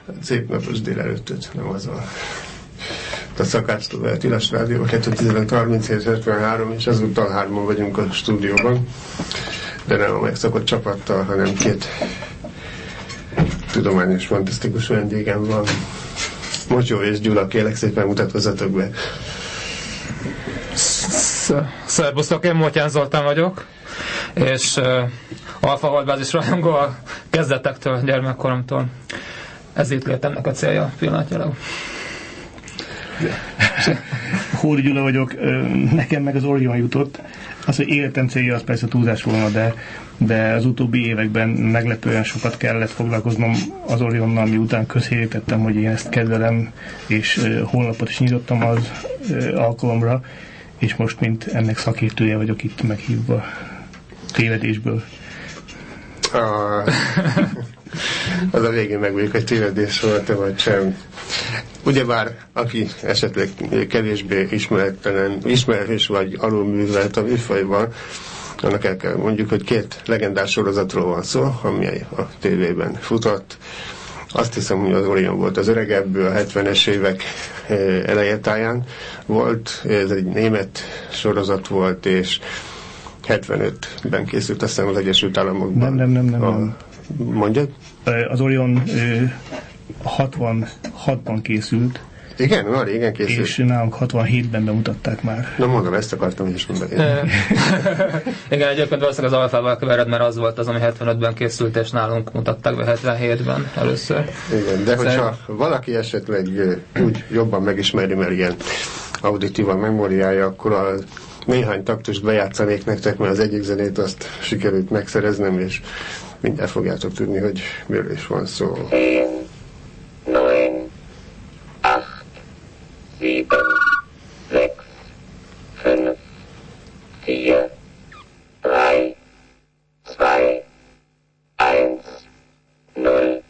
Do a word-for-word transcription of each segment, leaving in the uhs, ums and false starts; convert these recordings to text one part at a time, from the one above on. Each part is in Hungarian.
szép napos délelőttöt, nem az a a Szakács Tóth Tilos Rádió, kétezer-tizenöt harminchét hetvenhárom, és ezúttal hárman vagyunk a stúdióban, de nem a megszokott csapattal, hanem két tudományos, fantasztikus vendégem van. Mocsó és Gyula, kérlek szépen mutatkozzatok be. Szerbusztok, én Motyán Zoltán vagyok, és uh, Alfa Holdbázis rajongó a kezdetektől, gyermekkoromtól. Ez itt létemnek a célja pillanatnyilag. Hódi Gyula vagyok, nekem meg az Orion jutott. Az, hogy életem célja, az persze túlzás volna, de, de az utóbbi években meglepően sokat kellett foglalkoznom az Orionnal, miután közhelyítettem, hogy én ezt kedvelem, és honlapot is nyitottam az alkalomra, és most, mint ennek szakértője vagyok itt meghívva tévedésből. Ah, az a végén megvegyük, hogy tévedés volt-e vagy sem. Ugyebár, aki esetleg kevésbé ismeretlen, ismerős vagy alulművelt a műfajban, annak el kell mondjuk, hogy két legendás sorozatról van szó, ami a tévében futott. Azt hiszem, hogy az Orion volt az öregebből, a hetvenes évek elejetáján volt. Ez egy német sorozat volt, és hetvenötben készült, azt hiszem, az Egyesült Államokban. Nem, nem, nem. nem, a, nem. Mondjad? Az Orion hatvanhatban készült. Igen, már régen készült. És nálunk hatvanhétben bemutatták már. Na mondom, ezt akartam is mondani. Igen, egyébként valószínűleg az Alfával kevered, mert az volt az, ami hetvenötben készült, és nálunk mutatták be hetvenhétben először. Igen, de hogyha Szerint... valaki esetleg úgy jobban megismeri, mert ilyen auditív a memóriája, akkor a néhány taktust bejátszanék nektek, mert az egyik zenét azt sikerült megszereznem, és mindjárt fogjátok tudni, hogy miről is van szó. neun, acht, sieben, sechs, fünf, vier, drei, zwei, eins, null.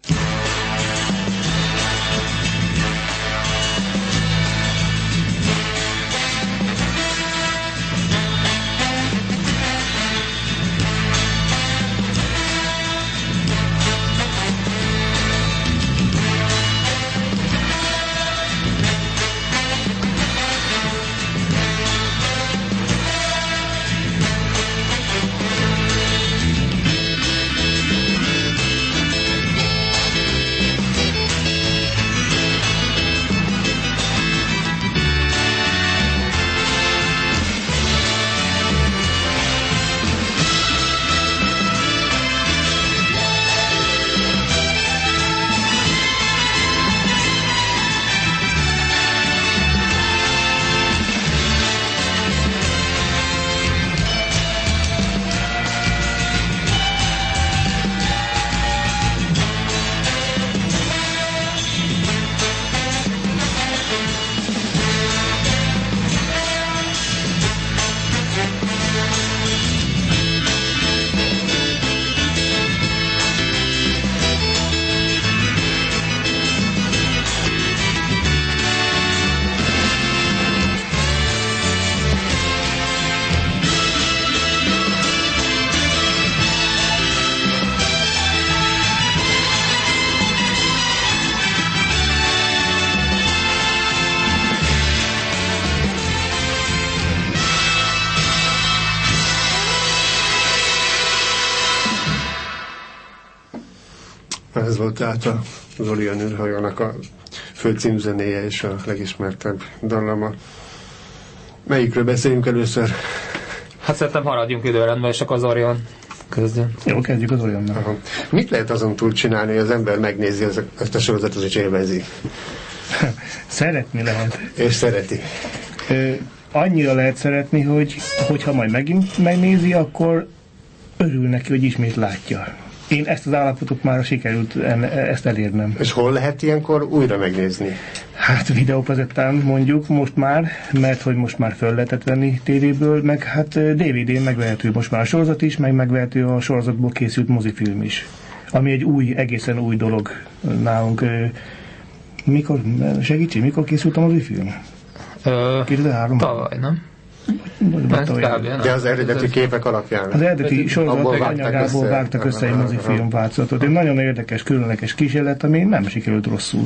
Ez volt tehát az Orion űrhajónak a fő címzenéje és a legismertebb dallama. Melyikről beszéljünk először? Hát szerintem haradjunk időrendben, és akkor az Orion közben. Jó, kezdjük az Orionnal. Mit lehet azon túl csinálni, hogy az ember megnézi ezt a sorozatot, és élvezi? Szeretni lehet. És szereti. Ö, annyira lehet szeretni, hogy hogyha majd megint megnézi, akkor örül neki, hogy ismét látja. Én ezt az állapotot már sikerült en, ezt elérnem. És hol lehet ilyenkor újra megnézni? Hát videókazettán mondjuk most már, mert hogy most már föl lehetett venni tévéből, meg hát dé vé dén megvehető most már a sorozat is, meg megvehető a sorozatból készült mozifilm is. Ami egy új, egészen új dolog nálunk. Mikor, segítség, mikor készült a mozifilm? kétezer-három tavaly, nem? De az eredeti képek alapján. Az eredeti sorozat anyagából vágtak össze egy mozifilm változatot. Egy nagyon érdekes, különleges kísérlet, ami nem sikerült rosszul.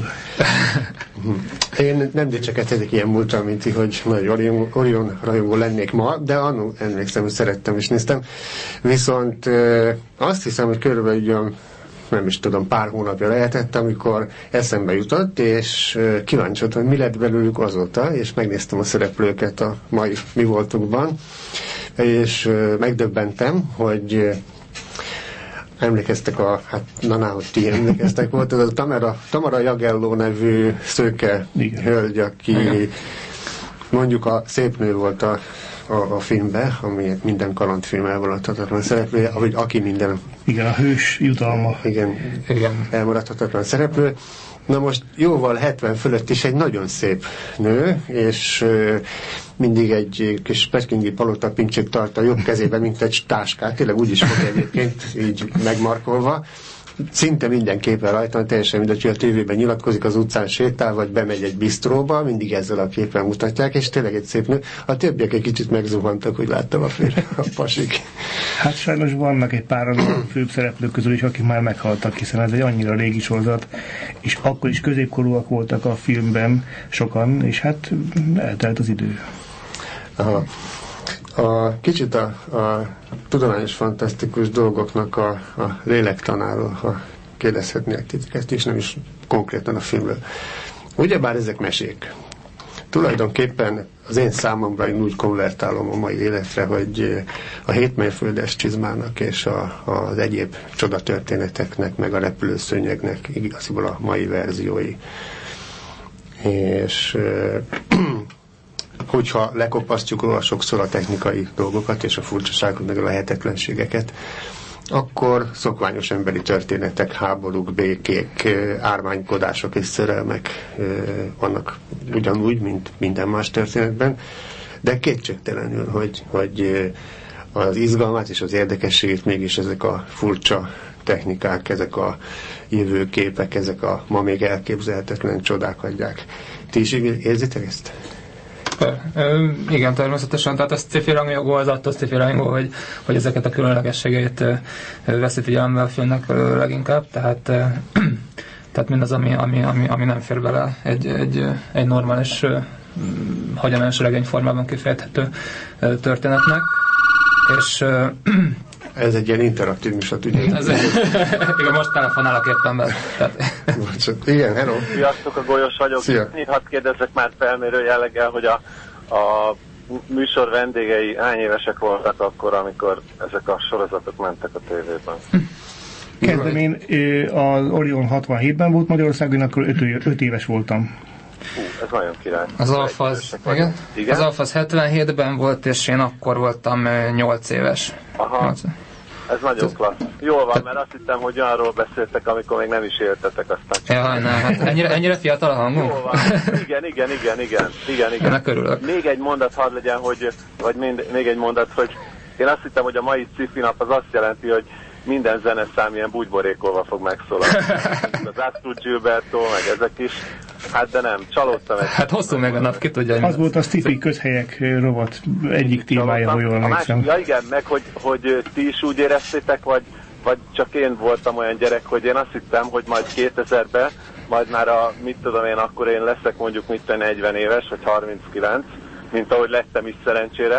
Én nem dicsekedhetek ilyen múltra, mint ti, hogy nagy Orion, Orion rajongó lennék ma, de annól emlékszem, hogy szerettem és néztem. Viszont azt hiszem, hogy körülbelül nem is tudom, pár hónapja lehetett, amikor eszembe jutott, és kíváncsi voltam, hogy mi lett belőlük azóta, és megnéztem a szereplőket a mai mi voltukban, és megdöbbentem, hogy emlékeztek a, hát na, na hogy ti emlékeztek, volt az a Tamara, Tamara Jagelló nevű szőke Igen. hölgy, aki Igen. mondjuk a szép nő volt a A, a filmbe, ami minden kalandfilm elmaradhatatlan szereplő, ahogy aki minden... Igen, a hős jutalma. Igen, igen. elmaradhatatlan szereplő. Na most jóval hetven fölött is egy nagyon szép nő, és uh, mindig egy kis pekingi palota pincsét tart a jobb kezében, mint egy táskát, tényleg úgy is fog egyébként, így megmarkolva. Szinte minden képen rajta, teljesen mindegy, hogy a tévében nyilatkozik, az utcán sétál, vagy bemegy egy bisztróba, mindig ezzel a képen mutatják, és tényleg egy szép nő. A többiek egy kicsit megzuhantak, hogy láttam a férje, a pasik. Hát sajnos vannak egy pár a főbb szereplők közül is, akik már meghaltak, hiszen ez egy annyira régi sorozat, és akkor is középkorúak voltak a filmben sokan, és hát eltelt az idő. Aha. A, kicsit a, a tudományos fantasztikus dolgoknak a, a lélektanáról, ha kérdezhetnék titeket is, nem is konkrétan a filmről. Ugyebár ezek mesék. Tulajdonképpen az én számomra én úgy konvertálom a mai életre, hogy a hétmérföldes csizmának és a, az egyéb csodatörténeteknek, meg a repülőszőnyegnek igaziból a mai verziói. És hogyha lekopasztjuk róla sokszor a technikai dolgokat és a furcsaságokat, meg a lehetetlenségeket, akkor szokványos emberi történetek, háborúk, békék, ármánykodások és szerelmek vannak ugyanúgy, mint minden más történetben, de kétségtelenül, hogy, hogy az izgalmát és az érdekességét mégis ezek a furcsa technikák, ezek a jövőképek, ezek a ma még elképzelhetetlen csodák adják. Ti is érzitek ezt? Ö, igen, természetesen, tehát ez sci-fi rangjogó, az attól sci-fi rangjogó, hogy, hogy ezeket a különlegességeit veszi figyelembe a filmnek leginkább, tehát, tehát mindaz, ami, ami, ami, ami nem fér bele egy, egy, egy normális, hagyományos regényformában kifejthető történetnek, és ez egy ilyen interaktív műsor, tudjuk. Igen, most telefonálok éppen be. Igen, hello. Sziasztok, a Golyos vagyok. Szia. Hadd kérdezzek már felmérő jelleggel, hogy a, a műsor vendégei hány évesek voltak akkor, amikor ezek a sorozatok mentek a tévében? Kezdem én, az Orion hatvanhétben volt Magyarországon, akkor öt éves voltam. Hú, ez nagyon király. Az Alfa az, igen? Igen? Az Alfa az hetvenhétben volt, és én akkor voltam nyolc éves. Aha. nyolc. Ez nagyon klassz. Jól van, mert azt hittem, hogy olyanról beszéltek, amikor még nem is éltetek aztán. Jaj, nem, hát ennyire, ennyire fiatal a hangom? Jól van. Igen, igen, igen, igen, igen, igen. Ennek örülök. Még egy mondat hadd legyen, hogy, vagy mind, még egy mondat, hogy én azt hittem, hogy a mai sci-fi nap az azt jelenti, hogy minden zeneszám ilyen bugyborékolva fog megszólalni. Az Astrid Gilberto, meg ezek is. Hát de nem, csalódtam egy. Hát hosszú meg a nap, ki tudja. Az volt a sci-fi közhelyek rovat egyik témája, hogy jól emlékszem. Ja igen, meg hogy, hogy ti is úgy éreztétek, vagy, vagy csak én voltam olyan gyerek, hogy én azt hittem, hogy majd kétezerben, majd már a, mit tudom én, akkor én leszek mondjuk mit negyven éves, vagy harminckilenc, mint ahogy lettem is szerencsére.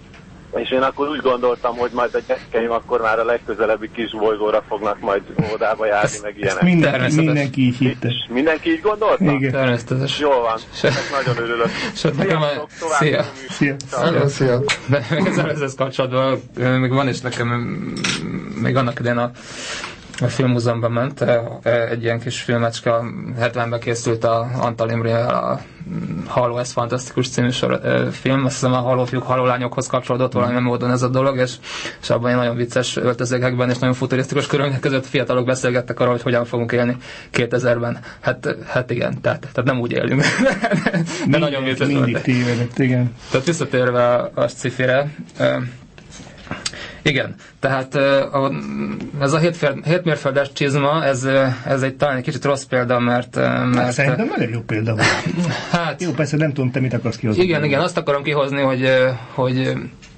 És én akkor úgy gondoltam, hogy majd a gyerekeim akkor már a legközelebbi kis bolygóra fognak majd óvodába járni, meg ilyenek. Mindenki, mindenki így hitte. Mindenki így gondolta? Igen. Természetes. Jól van, ezt nagyon örülök. Sziasztok, Szia. Szia. Szia. Szia. De még ezzel, ezzel kapcsolatban még van is nekem, még annak idején a a Filmmúzeumban ment, egy ilyen kis filmecske, hetvenben készült a Antal Imrével a Halló, ez fantasztikus című sor, film, azt hiszem a Hallófiúk, Hallólányokhoz kapcsolódott valamilyen módon ez a dolog, és, és abban egy nagyon vicces öltözékekben és nagyon futurisztikus körülmények között fiatalok beszélgettek arról, hogy hogyan fogunk élni kétezerben. Hát, hát igen, tehát, tehát nem úgy élünk. De Mind, nagyon vicces mindig tévedett, igen. Tehát visszatérve a, a sci-fire, Igen, tehát ez a hétmérföldes csizma, ez, ez egy talán egy kicsit rossz példa, mert... mert hát, szerintem nagyon jó példa van. Hát, jó, persze nem tudom, te mit akarsz kihozni. Igen, igen, azt akarom kihozni, hogy, hogy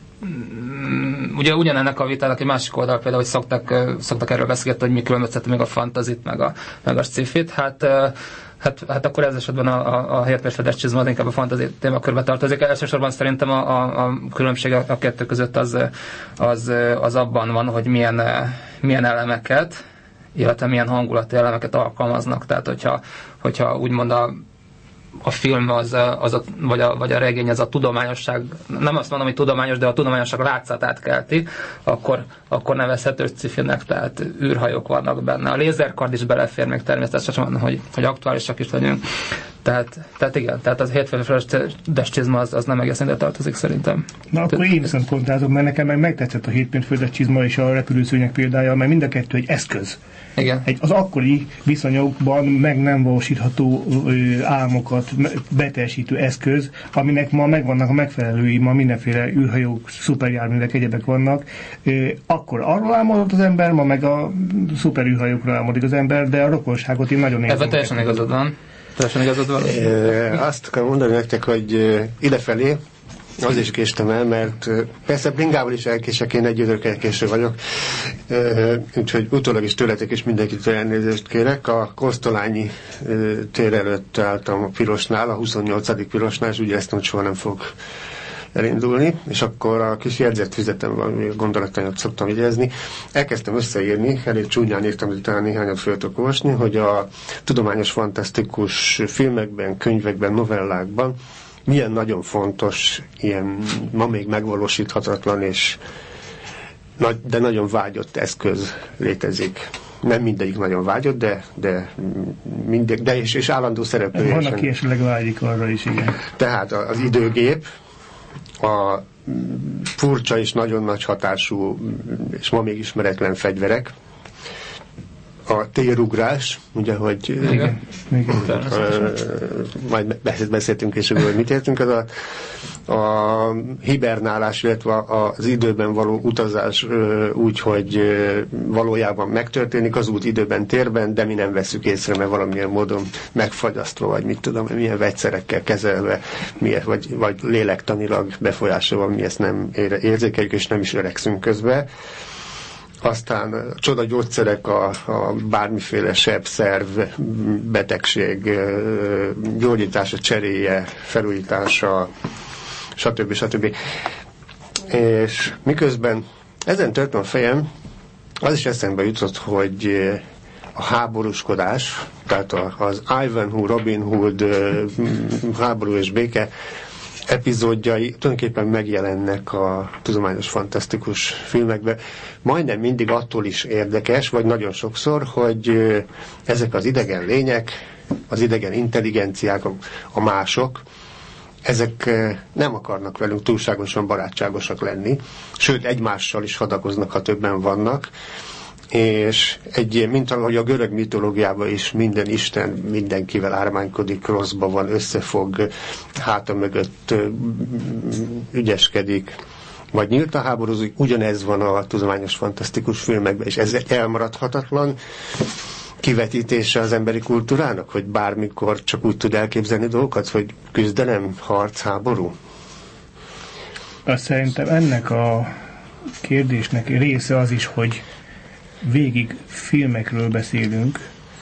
ugye ugyanennek a vitának egy másik oldal például, hogy szoktak, szoktak erről beszélgetni, hogy mi különbözteti még a fantazit, meg a, meg a sci-fit, hát Hát, hát akkor ez esetben a, a, a hétmérföldes csizma az inkább a fantasy témakörbe tartozik. Elsősorban szerintem a, a, a különbség a, a kettő között az, az, az abban van, hogy milyen, milyen elemeket, illetve milyen hangulati elemeket alkalmaznak. Tehát, hogyha, hogyha úgymond a a film az, az a, vagy, a, vagy a regény az a tudományosság, nem azt mondom, hogy tudományos, de a tudományosság látszatát kelti, akkor, akkor nevezhető sci-finek, tehát űrhajók vannak benne. A lézerkard is belefér még természetesen, hogy, hogy aktuálisak is legyünk. Tehát, tehát igen, tehát az hétmérföldes csizma az, az nem egészen ide tartozik szerintem. Na akkor én viszont kontrázok, mert nekem meg megtetszett a hétmérföldes csizma és a repülőszőnyeg példája, mert mind a kettő egy eszköz. Igen. Egy, az akkori viszonyokban meg nem valósítható ö, álmokat beteljesítő eszköz, aminek ma megvannak a megfelelői, ma mindenféle űrhajók, szuperjárművek, egyebek vannak. Ö, akkor arról álmodott az ember, ma meg a szuperűrhajókról álmodik az ember, de a rokonságot én nagyon érzem. Ebben teljesen igazad van. Teljesen igazad van. E, azt akarom mondani nektek, hogy idefelé az is késtem el, mert persze bringával is elkések, én egy időkkel késő vagyok, úgyhogy utólag is tőletek és mindenkitől elnézést kérek. A Kosztolányi tér előtt álltam a pirosnál, a huszonnyolcadik pirosnál, és ugye ezt hogy soha nem fog elindulni, és akkor a kis jegyzetfüzetem valami gondolatanyat szoktam jegyezni. Elkezdtem összeírni, elég csúnyán írtam, hogy talán néhányat föl tudok olvasni, hogy a tudományos fantasztikus filmekben, könyvekben, novellákban milyen nagyon fontos, ilyen ma még megvalósíthatatlan, és de nagyon vágyott eszköz létezik. Nem mindegyik nagyon vágyott, de, de, mindegy, de és, és állandó szereplő. Van, aki esetleg vágyik arra is, igen. Tehát az időgép, a furcsa és nagyon nagy hatású, és ma még ismeretlen fegyverek, a térugrás, ugye, hogy igen. Igen. Uh, majd beszéltünk és hogy mit értünk, az a, a hibernálás, illetve az időben való utazás uh, úgy, hogy uh, valójában megtörténik az út időben, térben, de mi nem veszük észre, mert valamilyen módon megfagyasztva, vagy mit tudom, milyen vegyszerekkel kezelve, milyen, vagy, vagy lélektanilag befolyásolva, mi ezt nem érzékeljük, és nem is öregszünk közben. Aztán a csoda gyógyszerek, a, a bármiféle seb, szerv, betegség, gyógyítása, cseréje, felújítása, stb. stb. És miközben ezen törtem a fejem, az is eszembe jutott, hogy a háborúskodás, tehát az Ivanhoe, Robin Hood háború és béke epizódjai tulajdonképpen megjelennek a tudományos fantasztikus filmekben. Majdnem mindig attól is érdekes, vagy nagyon sokszor, hogy ezek az idegen lények, az idegen intelligenciák, a mások, ezek nem akarnak velünk túlságosan barátságosak lenni, sőt egymással is hadakoznak, ha többen vannak, és egy ilyen, mint ahogy a görög mitológiában is minden isten mindenkivel ármánykodik, rosszba van, összefog, háta mögött ügyeskedik, vagy nyílt a háborúzik, ugyanez van a tudományos fantasztikus filmekben, és ez elmaradhatatlan kivetítése az emberi kultúrának, hogy bármikor csak úgy tud elképzelni dolgokat, hogy küzdelem, harc, háború? Azt szerintem ennek a kérdésnek része az is, hogy végig filmekről beszélünk,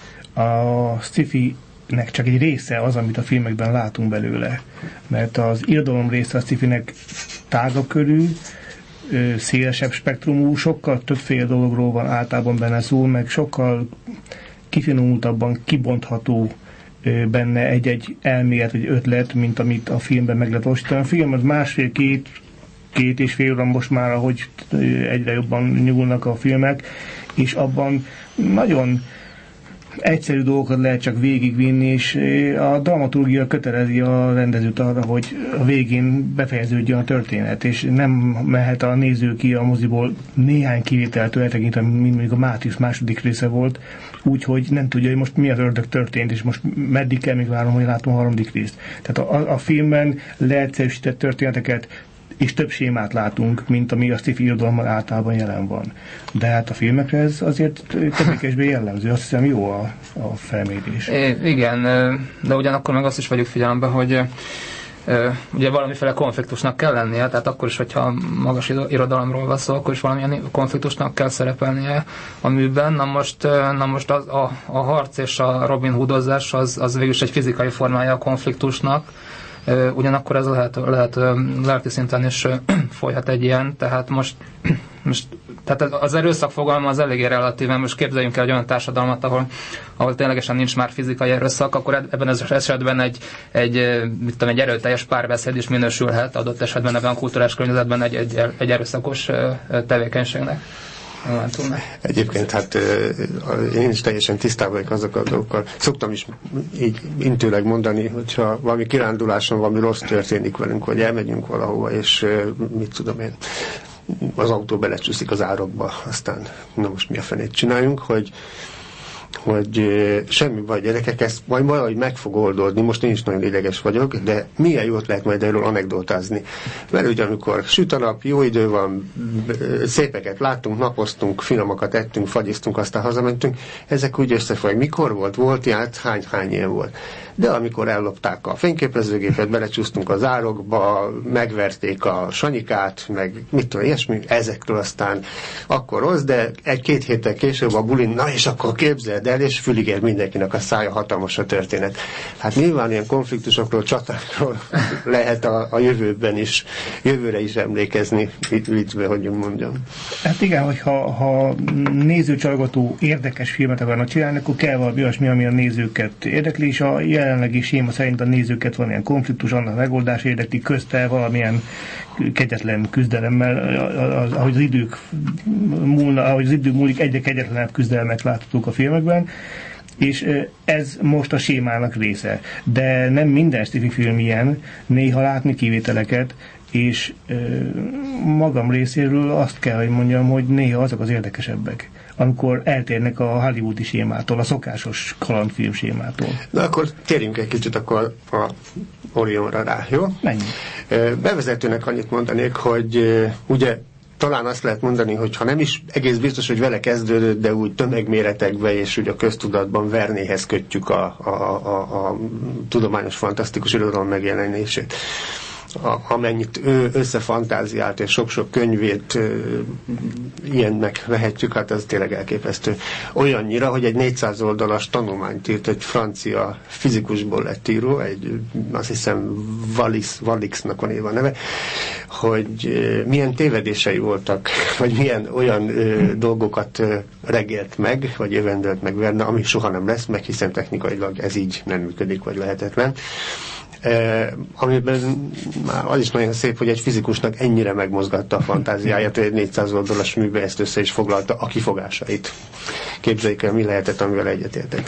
a sci-fi-nek csak egy része az, amit a filmekben látunk belőle. Mert az irodalom része a sci-fi-nek tágabb körű, szélesebb spektrumú, sokkal többféle dologról van általában benne szó, meg sokkal kifinomultabban kibontható benne egy-egy elmélet, egy ötlet, mint amit a filmben meg lehet valósítani. A film az másfél-két két és fél óra most már, ahogy egyre jobban nyúlnak a filmek, és abban nagyon egyszerű dolgokat lehet csak végigvinni, és a dramaturgia kötelezi a rendezőt arra, hogy a végén befejeződjön a történet, és nem mehet a néző ki a moziból néhány kivételtől eltekintve, mint mondjuk a Mátrix második része volt, úgyhogy nem tudja, hogy most mi az ördög történt, és most meddig kell még várom, hogy látom a harmadik részt. Tehát a, a filmben leegyszerűsített történeteket és több sémát látunk, mint ami a sci-fi irodalomban általában jelen van. De hát a filmekre ez azért többé-kevésbé jellemző. Azt hiszem jó a, a felmérés. É, igen, de ugyanakkor meg azt is vegyük figyelembe, hogy ugye valamiféle konfliktusnak kell lennie, tehát akkor is, hogyha magas irodalomról van szó, akkor is valamilyen konfliktusnak kell szerepelnie a műben. Na most, na most az, a, a harc és a Robin Hoodozás az, az végülis egy fizikai formája a konfliktusnak, ugyanakkor ez lehet, lehet lelki szinten is folyhat egy ilyen, tehát most, most tehát az erőszak fogalma az eléggé relatíven, most képzeljünk el egy olyan társadalmat, ahol, ahol ténylegesen nincs már fizikai erőszak, akkor ebben az esetben egy, egy, mit tudom, egy erőteljes párbeszéd is minősülhet adott esetben ebben a kulturális környezetben egy, egy, egy erőszakos tevékenységnek. Egyébként hát én is teljesen tisztában vagyok azokkal a dolgokkal. Szoktam is így intőleg mondani, hogyha valami kiránduláson valami rossz történik velünk, vagy elmegyünk valahova, és mit tudom én, az autó belecsúszik az árokba, aztán na most mi a fenét csináljunk, hogy hogy semmi baj, gyerekek, ezt majd valahogy meg fog oldódni, most én is nagyon ideges vagyok, de milyen jót lehet majd erről anekdotázni. Mert ugye amikor süt a nap, jó idő van, szépeket láttunk, napoztunk, finomakat ettünk, fagyiztunk, aztán hazamentünk, ezek úgy összefolynak. Mikor volt? Volt ját, hány-hány ilyen volt. De amikor ellopták a fényképezőgépet, belecsúsztunk az árokba, megverték a Sanyikát, meg mit tudom, ilyesmi, ezekről aztán akkor rossz, de egy-két héttel később a bulin, na és akkor képzeld el, és fülig ér mindenkinek a szája, hatalmas a történet. Hát nyilván ilyen konfliktusokról, csatákról lehet a, a jövőben is, jövőre is emlékezni, viccbe, hogy mondjam. Hát igen, hogyha ha nézőcsalgató érdekes filmet akarnak csinálni, akkor kell valami olyasmi, ami a nézőket érdekli, és a jelenlegi séma szerint a nézőket valamilyen konfliktus, annak megoldás érdekli, közte valamilyen kegyetlen küzdelemmel, ahogy az idők múlna, ahogy az idő múlik, egyre kegyetlenebb küzdelmek láthatók a filmekben, és ez most a sémának része. De nem minden sci-fi film ilyen, néha látni kivételeket, és magam részéről azt kell, hogy mondjam, hogy néha azok az érdekesebbek, amikor eltérnek a hollywoodi sémától, a szokásos kalandfilm sémától. Na akkor térjünk egy kicsit akkor a Orionra rá, jó? Menjünk. Bevezetőnek annyit mondanék, hogy ugye talán azt lehet mondani, hogy ha nem is egész biztos, hogy vele kezdődött, de úgy tömegméretekbe és úgy a köztudatban Vernéhez kötjük a, a, a, a tudományos fantasztikus irodalom megjelenését. A, amennyit ő összefantáziált, és sok-sok könyvét e, ilyennek vehetjük, hát ez tényleg elképesztő. Olyannyira, hogy egy négyszáz oldalas tanulmányt írt, egy francia fizikusból lett író, egy, azt hiszem Wallis, Wallixnak van írva a neve, hogy e, milyen tévedései voltak, vagy milyen olyan e, dolgokat e, regélt meg, vagy jövendölt meg Verne, ami soha nem lesz meg, hiszen technikailag ez így nem működik, vagy lehetetlen. Eh, amiben már az is nagyon szép, hogy egy fizikusnak ennyire megmozgatta a fantáziáját, hogy egy négyszáz oldalas műbe ezt össze is foglalta a kifogásait. Képzeljük el, mi lehetett, amivel egyetértek.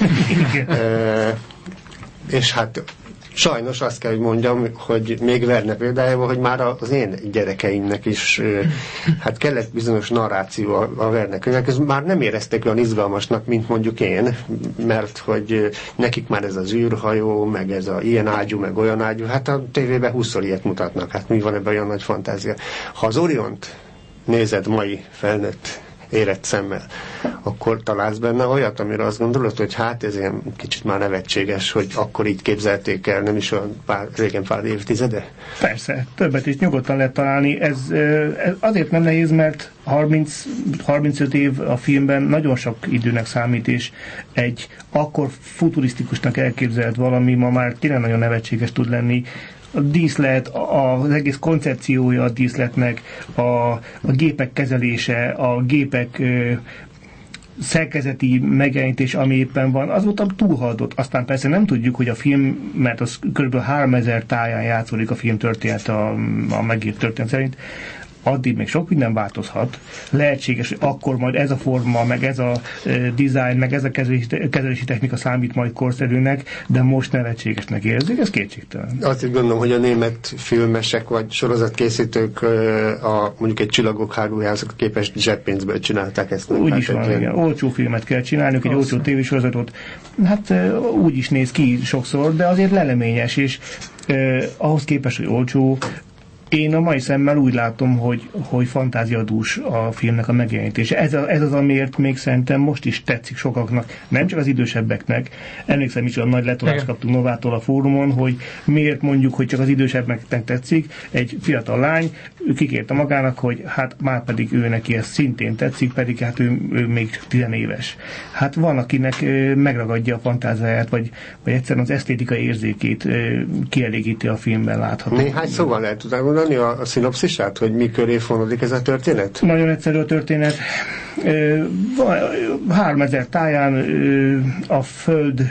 eh, és hát sajnos azt kell, hogy mondjam, hogy még Verne példájában, hogy már az én gyerekeimnek is hát kellett bizonyos narráció a, a Verne könyvek, ez már nem érezték olyan izgalmasnak, mint mondjuk én, mert hogy nekik már ez az űrhajó, meg ez a ilyen ágyú, meg olyan ágyú, hát a tévében húszszor ilyet mutatnak, hát mi van ebben olyan nagy fantázia. Ha az Oriont nézed mai felnőtt érett szemmel, akkor találsz benne olyat, amire azt gondolod, hogy hát ez ilyen kicsit már nevetséges, hogy akkor így képzelték el, nem is olyan pár, régen pár évtizede? Persze, többet is nyugodtan lehet találni. Ez, ez azért nem nehéz, mert harminc, harmincöt év a filmben nagyon sok időnek számít, és egy akkor futurisztikusnak elképzelt valami ma már tényleg nagyon nevetséges tud lenni. A díszlet, az egész koncepciója a díszletnek, a, a gépek kezelése, a gépek ö, szerkezeti megjelenítés, ami éppen van, az voltam túlhaladott. Aztán persze nem tudjuk, hogy a film, mert az kb. háromezer táján játszódik a film történet a, a megírt történet szerint, addig még sok minden változhat. Lehetséges, hogy akkor majd ez a forma, meg ez a uh, design, meg ez a kezelési, kezelési technika számít majd korszerűnek, de most nevetségesnek érzik, ez kétségtelen. Azt így gondolom, hogy a német filmesek vagy sorozatkészítők uh, a, mondjuk egy Csillagok háborújához képest zseppénzből csinálták ezt. Úgy hát is van, ilyen... igen. Olcsó filmet kell csinálniuk, egy olcsó tévésorozatot. Hát uh, úgy is néz ki sokszor, de azért leleményes, és uh, ahhoz képest, hogy olcsó, Én a mai szemmel úgy látom, hogy, hogy fantáziadús a filmnek a megjelenítése. Ez, a, ez az, amiért még szerintem most is tetszik sokaknak, nem csak az idősebbeknek. Emlékszem is, a nagy letolást kaptunk Novától a fórumon, hogy miért mondjuk, hogy csak az idősebbeknek tetszik. Egy fiatal lány, ő kikérte magának, hogy hát már pedig ő neki ez szintén tetszik, pedig hát ő, ő még tizenéves. Hát van, akinek megragadja a fantáziáját, vagy, vagy egyszerűen az esztétikai érzékét kielégíti a filmben látható. Néhány szóval lehet tudni mondani a, a szinopszisát, hogy mi köré fonódik ez a történet? Nagyon egyszerű a történet. Háromezer táján a föld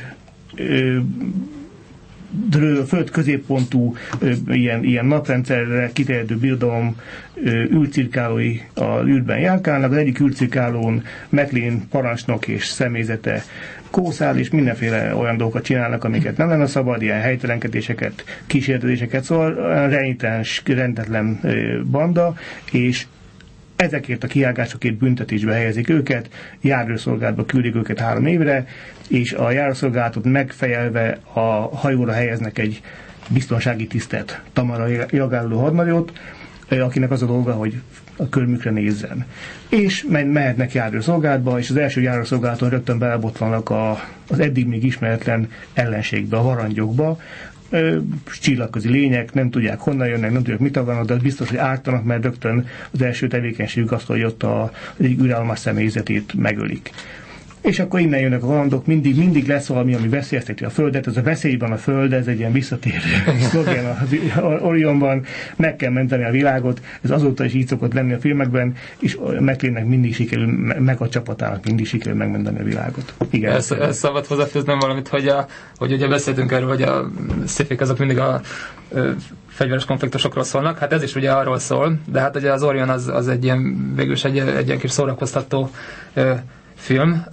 a föld középpontú ilyen, ilyen naprendszerre kiterjedő birodalom űrcirkálói az űrben járkálnak. Az egyik űrcirkálón McLean parancsnok és személyzete kószál, és mindenféle olyan dolgokat csinálnak, amiket nem lenne szabad, ilyen helytelenkedéseket, kísérletezéseket, szóval renitens, rendetlen banda, és ezekért a kiágásokért büntetésbe helyezik őket, járószolgálatba küldik őket három évre, és a járószolgálatot megfejelve a hajóra helyeznek egy biztonsági tisztet, Tamara Jagelló hadnagyot, akinek az a dolga, hogy a körmükre nézzen. És mehetnek járószolgálatba, és az első járószolgálaton rögtön belebotlanak a, az eddig még ismeretlen ellenségbe, a varangyokba. Csillagközi lények, nem tudják honnan jönnek, nem tudják mit akarnak, de az biztos, hogy ártanak, mert rögtön az első tevékenységük azt, hogy ott a, az egyik űrállomás személyzetét megölik. És akkor innen jönnek a kalandok, mindig, mindig lesz valami, ami veszélyezteti a Földet. Ez a veszélyben a Föld, ez egy ilyen visszatérő szlogen az Orionban, meg kell menteni a világot, ez azóta is így szokott lenni a filmekben, és McLeannek mindig sikerül, meg a csapatának mindig sikerül megmenteni a világot. Igen. Ez, ez szabad hozzáfűznöm valamit, hogy, a, hogy ugye beszéltünk erről, hogy a sci-fik azok mindig a ö, fegyveres konfliktusokról szólnak, hát ez is ugye arról szól, de hát ugye az Orion az, az egy ilyen, végülis egy, egy ilyen kis szórakoztató ö, film,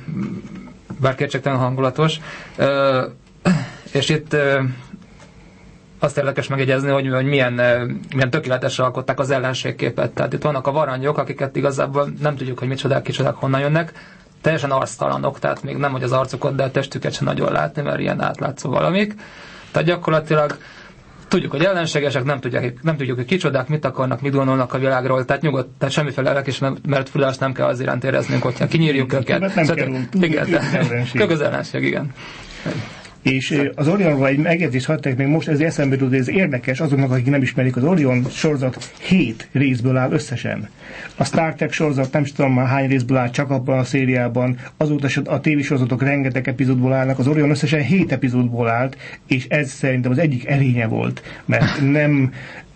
bár kétségtelen hangulatos, és itt azt érdekes megjegyezni, hogy, hogy milyen, milyen tökéletesen alkották az ellenségképet. Tehát itt vannak a varangyok, akiket igazából nem tudjuk, hogy micsodák, kicsodák honnan jönnek, teljesen arctalanok, tehát még nem, hogy az arcukat, de a testüket sem nagyon látni, mert ilyen átlátszó valamik. Tehát gyakorlatilag tudjuk, hogy ellenségesek, nem, tudják, nem tudjuk, hogy kicsodák, mit akarnak, mit gondolnak a világról, tehát nyugodt, tehát semmiféle lelkismert fudást nem kell az iránt éreznünk, hogyha kinyírjuk őket. Nem szóval, kell igen, kök az ellenség, igen. És az Orionról egy megjegyzést hadd még most, ez eszembe jut, hogy ez érdekes azoknak, akik nem ismerik, az Orion sorozat hét részből áll összesen. A Star Trek sorozat nem tudom már hány részből áll, csak abban a szériában, azóta a tévésorozatok rengeteg epizódból állnak, az Orion összesen hét epizódból állt, és ez szerintem az egyik erénye volt, mert nem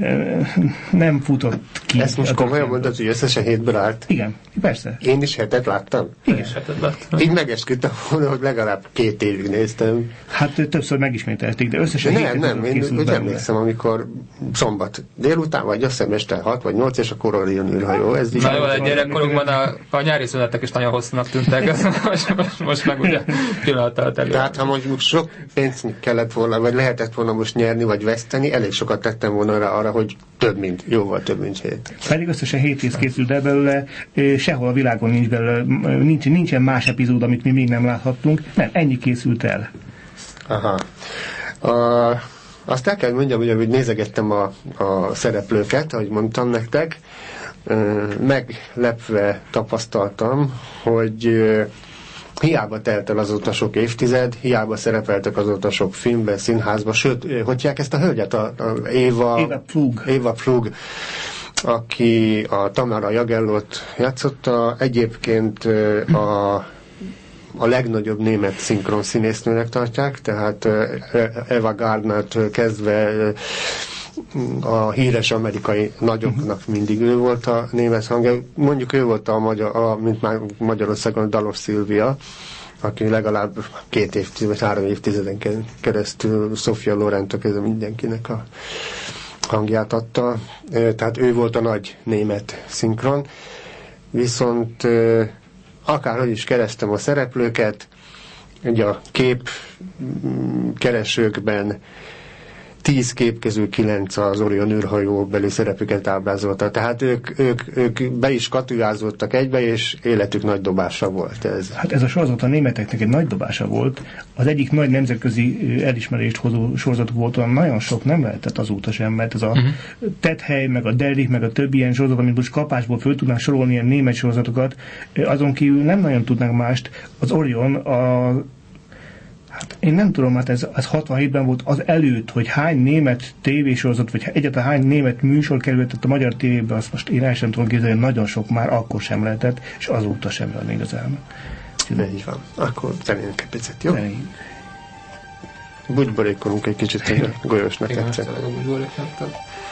nem futott ki. Ezt most komolyan mondod, hogy összesen hétből állt? Igen, persze. Én is hetet láttam? Igen. Is hetet láttam. Így megesküdtem volna, hogy legalább két évig néztem. Hát többször megismételték, de összesen de nem, nem, én úgy emlékszem, amikor szombat délután, vagy azt hiszem este hat vagy nyolc, és akkor Orion űrhajó. Ez Na jó, egy gyerekkorunkban a, a nyári szünetek is nagyon hosszúnak tűntek, most, most, most meg ugye pillanattal elő. Tehát ha mondjuk sok pénzt kellett volna, vagy lehetett volna most nyerni, vagy veszteni, elég sokat tettem volna arra, arra hogy több mint, jóval több mint hét. Pedig összesen hét rész készült el belőle, sehol a világon nincs belőle, nincs, nincsen más epizód, amit mi még nem láthattunk, nem, ennyi készült el. Aha. A, azt el kell mondjam, hogy ahogy nézegettem a, a szereplőket, ahogy mondtam nektek, meglepve tapasztaltam, hogy hiába telt el azóta sok évtized, hiába szerepeltek azóta sok filmben, színházban, sőt, hogy hívják ezt a hölgyet? A, a Éva, Éva Plug. Éva Plug, aki a Tamara Jagellót játszotta, egyébként a, a legnagyobb német szinkron színésznőnek tartják, tehát Eva Gardner-től kezdve a híres amerikai nagyoknak mindig ő volt a német hangja. Mondjuk ő volt a, magyar, a mint már Magyarországon Dalos Szilvia, aki legalább két évtized, vagy három évtizeden keresztül Sofia Loren-től kezdve mindenkinek a hangját adta. Tehát ő volt a nagy német szinkron. Viszont akárhogy is kerestem a szereplőket, ugye a kép keresőkben tíz kép közül kilenc az Orion űrhajó beli szerepüket ábrázolta. Tehát ők, ők, ők be is katujázódtak egybe, és életük nagy dobása volt ez. Hát ez a sorozat a németeknek egy nagy dobása volt. Az egyik nagy nemzetközi elismerést hozó sorozat volt, olyan nagyon sok nem lehetett azóta sem, mert ez a uh-huh. Tethely, meg a Derrick, meg a többi ilyen sorozat, amit most kapásból föl tudnánk sorolni ilyen német sorozatokat, azon kívül nem nagyon tudnánk mást. Az Orion a hát én nem tudom, hát ez, ez hatvanhétben volt az előtt, hogy hány német tévésorozat, vagy egyáltalán hány német műsor kerültett a magyar tévébe, azt most én el sem tudom képzelni, nagyon sok már akkor sem lehetett, és azóta sem van igazán. De így van. Akkor zenéljünk egy picit, jó? Zenéljünk. Bugyborékolunk egy kicsit, hogy a golyósnak tetszett. Igen, a bugyboréknak.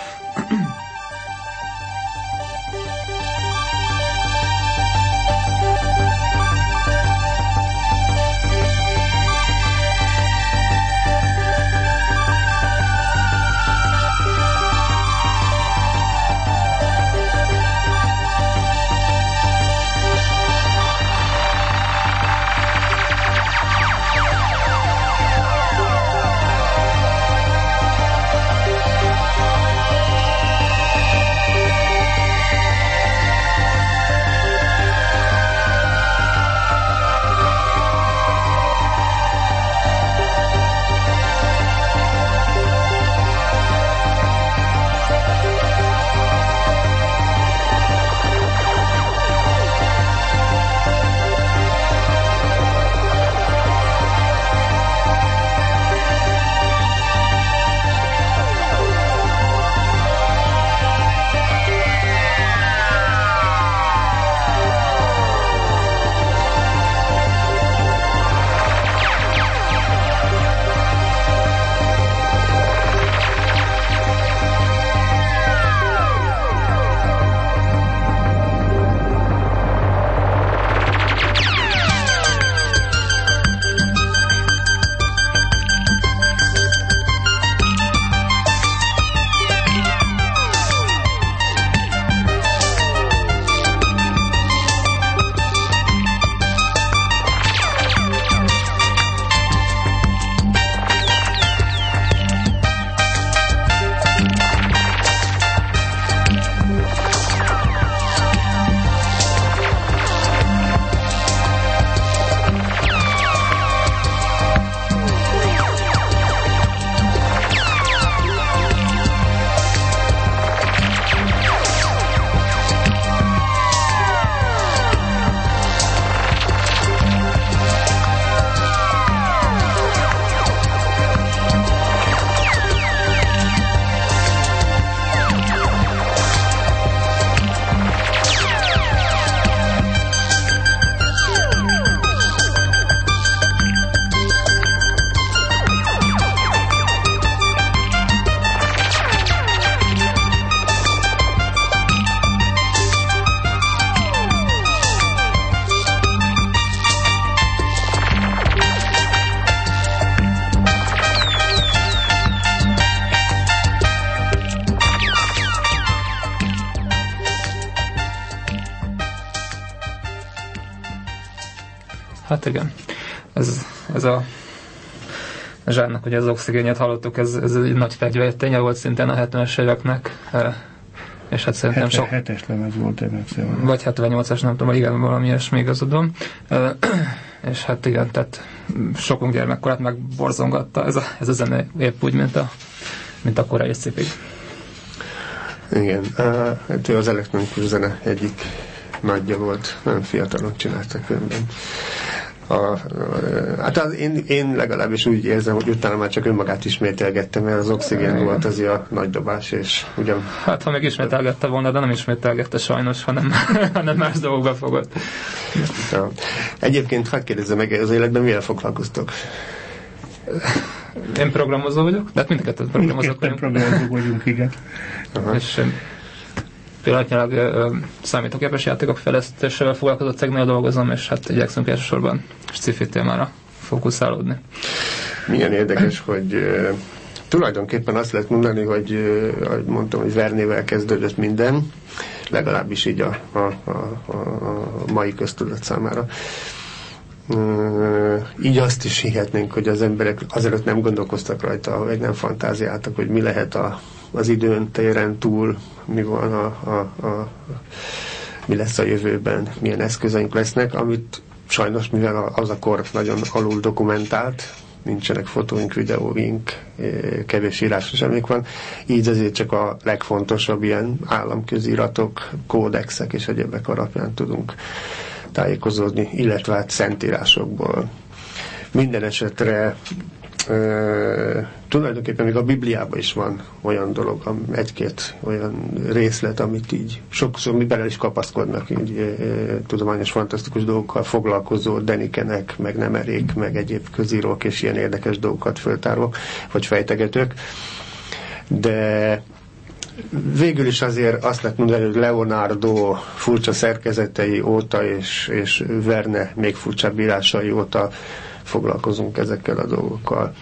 Hát igen. Ez, ez a zsárnak, hogy az oxigénjét hallottuk, ez, ez egy nagy fegyverténye volt szintén a hetvenes éveknek. És hát szerintem sok... hetvenhetes lemez volt, én megszélem. Vagy hetvennyolcas, nem tudom, igen, valami ilyesmi igazodom. És hát igen, tehát sokunk gyermekkorát megborzongatta ez a, ez a zene, épp úgy, mint a, mint a korai szépig. Igen, hát ő az elektronikus zene egyik nagyja volt, nagyon fiatalon csináltak önben. A, a, hát az, én, én legalábbis úgy érzem, hogy utána már csak önmagát ismételgettem, mert az oxigén igen. volt azért a nagy dobás, és ugyan... Hát, ha meg ismételgette volna, de nem ismételgette sajnos, hanem, hanem más dolgokba fogott. Ja. Egyébként, hadd kérdezzem meg, az életben mivel foglalkoztok? Én programozó vagyok, de hát mindketten programozók vagyunk. programozók vagyunk, igen. Aha. És pillanatnyilag uh, számítógépes játékok fejlesztésével foglalkozó cégnél dolgozom, és hát igyekszünk elsősorban sci-fi témára fókuszálódni. Milyen érdekes, hogy uh, tulajdonképpen azt lehet mondani, hogy uh, ahogy mondtam, hogy Vernével kezdődött minden, legalábbis így a, a, a, a mai köztudat számára. így azt is hihetnénk, hogy az emberek azért nem gondolkoztak rajta, vagy nem fantáziáltak, hogy mi lehet a, az időn, téren túl, mi van a, a, a, mi lesz a jövőben, milyen eszközeink lesznek, amit sajnos, mivel az a kor nagyon alul dokumentált, nincsenek fotóink, videóink, kevés írásos emlék van, így azért csak a legfontosabb ilyen államköziratok, kódexek és egyebek alapján tudunk tájékozódni, illetve hát szentírásokból. Minden esetre Uh, tulajdonképpen még a Bibliában is van olyan dolog, egy-két olyan részlet, amit így sokszor mi bele is kapaszkodnak, így uh, tudományos, fantasztikus dolgokkal foglalkozó Denikenek, meg Nemerék, meg egyéb közírók és ilyen érdekes dolgokat föltárok, vagy fejtegetők. De végül is azért azt lehet mondani, hogy Leonardo furcsa szerkezetei óta és, és Verne még furcsább írásai óta foglalkozunk ezekkel a dolgokkal.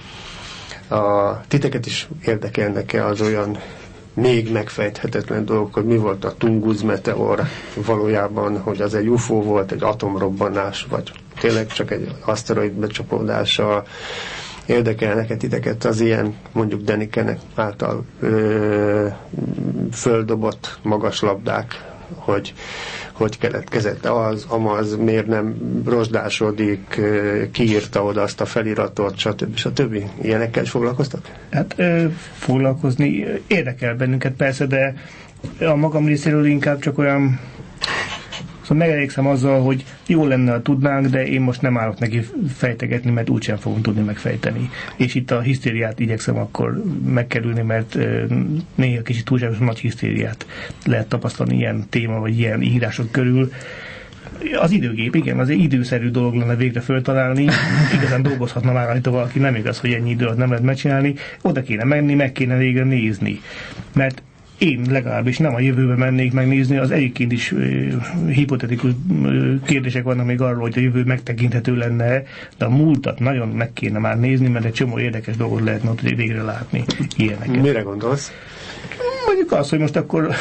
A titeket is érdekelnek-e az olyan még megfejthetetlen dolgok, hogy mi volt a Tungus meteor valójában, hogy az egy u f o volt, egy atomrobbanás, vagy tényleg csak egy aszteroid becsapódása. Érdekelnek-e titeket az ilyen, mondjuk Denikenek által ö, földobott magas labdák, hogy hogy keletkezett az, amaz, miért nem rozsdásodik, kiírta oda azt a feliratot, stb. stb. Ilyenekkel is foglalkoztak? Hát ö, foglalkozni érdekel bennünket persze, de a magam részéről inkább csak olyan, szóval megelégszem azzal, hogy jó lenne, ha tudnánk, de én most nem állok neki fejtegetni, mert úgysem fogunk tudni megfejteni. És itt a hisztériát igyekszem akkor megkerülni, mert néha kicsit túlságosan nagy hisztériát lehet tapasztalni ilyen téma, vagy ilyen írások körül. Az időgép, igen, az egy időszerű dolog lenne végre föltalálni, igazán dolgozhatna már itt valaki, nem igaz, hogy ennyi idő alatt nem lehet megcsinálni, oda kéne menni, meg kéne végre nézni. Mert én legalábbis nem a jövőbe mennék megnézni, az egyébként is uh, hipotetikus uh, kérdések vannak még arról, hogy a jövő megtekinthető lenne, de a múltat nagyon meg kéne már nézni, mert egy csomó érdekes dolgot lehetne ott végre látni. Ilyeneket. Mire gondolsz? Mondjuk az, hogy most akkor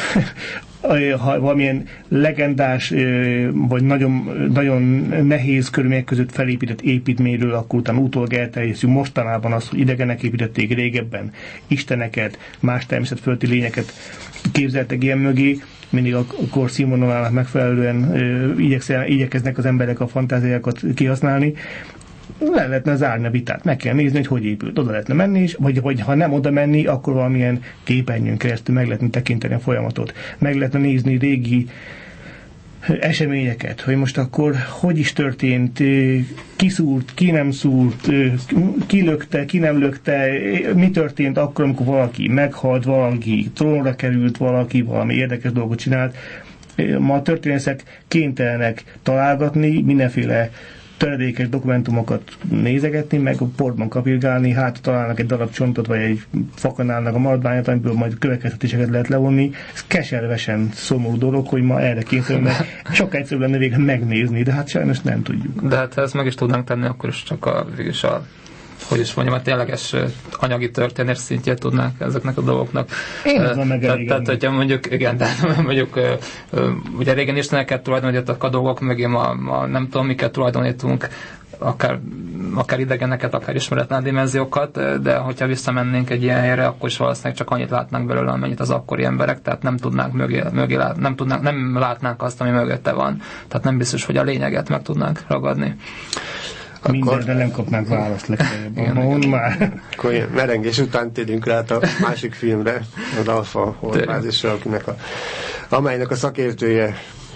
ha valamilyen legendás vagy nagyon, nagyon nehéz körülmények között felépített építményről, akkor utána utólag elterjesztjük mostanában azt, hogy idegenek építették régebben isteneket, más természetföldi lényeket képzeltek ilyen mögé, mindig a kor színvonalának megfelelően igyekeznek az emberek a fantáziákat kihasználni. Le lehetne zárni a vitát, meg kell nézni, hogy hogy épült. Oda lehetne menni is, vagy, vagy ha nem oda menni, akkor valamilyen képernyőn keresztül meg lehetne tekinteni a folyamatot. Meg lehetne nézni régi eseményeket, hogy most akkor hogy is történt, ki szúrt, ki nem szúrt, ki lökte, ki nem lökte, mi történt akkor, amikor valaki meghalt, valaki trónra került, valaki valami érdekes dolgot csinált. Ma a történészek kénytelenek találgatni, mindenféle töredékes dokumentumokat nézegetni, meg a portban kapirgálni, hát találnak egy darab csontot, vagy egy fakanálnak a maradványát, amiből majd következtetéseket lehet levonni. Ez keservesen szomorú dolog, hogy ma erre kényszerülnek. Sok egyszerűbb lenne végre megnézni, de hát sajnos nem tudjuk. De hát ha ezt meg is tudnánk tenni, akkor is csak a, végülis a hogy is mondjam, a tényleges anyagi történés szintjét tudnánk ezeknek a dolgoknak. Én ezzel megelégedni. Tehát, hogyha mondjuk, igen, tehát mondjuk, ugye régen isteneket tulajdonítottak a dolgok mögé, ma, ma nem tudom, miket tulajdonítunk, akár, akár idegeneket, akár ismeretlen dimenziókat, de hogyha visszamennénk egy ilyen helyre, akkor is valószínűleg csak annyit látnánk belőle, amennyit az akkori emberek, tehát nem tudnánk mögé, mögé lát, nem, tudnánk, nem látnánk azt, ami mögötte van. Tehát nem biztos, hogy a lényeget meg tudnánk ragadni. Mindenre nem kapnánk választ legfeljebb. Mond már. Akkor ilyen merengés után térjünk rá a másik filmre, az Alfa Horvázisra, akinek a, amelynek a szakértője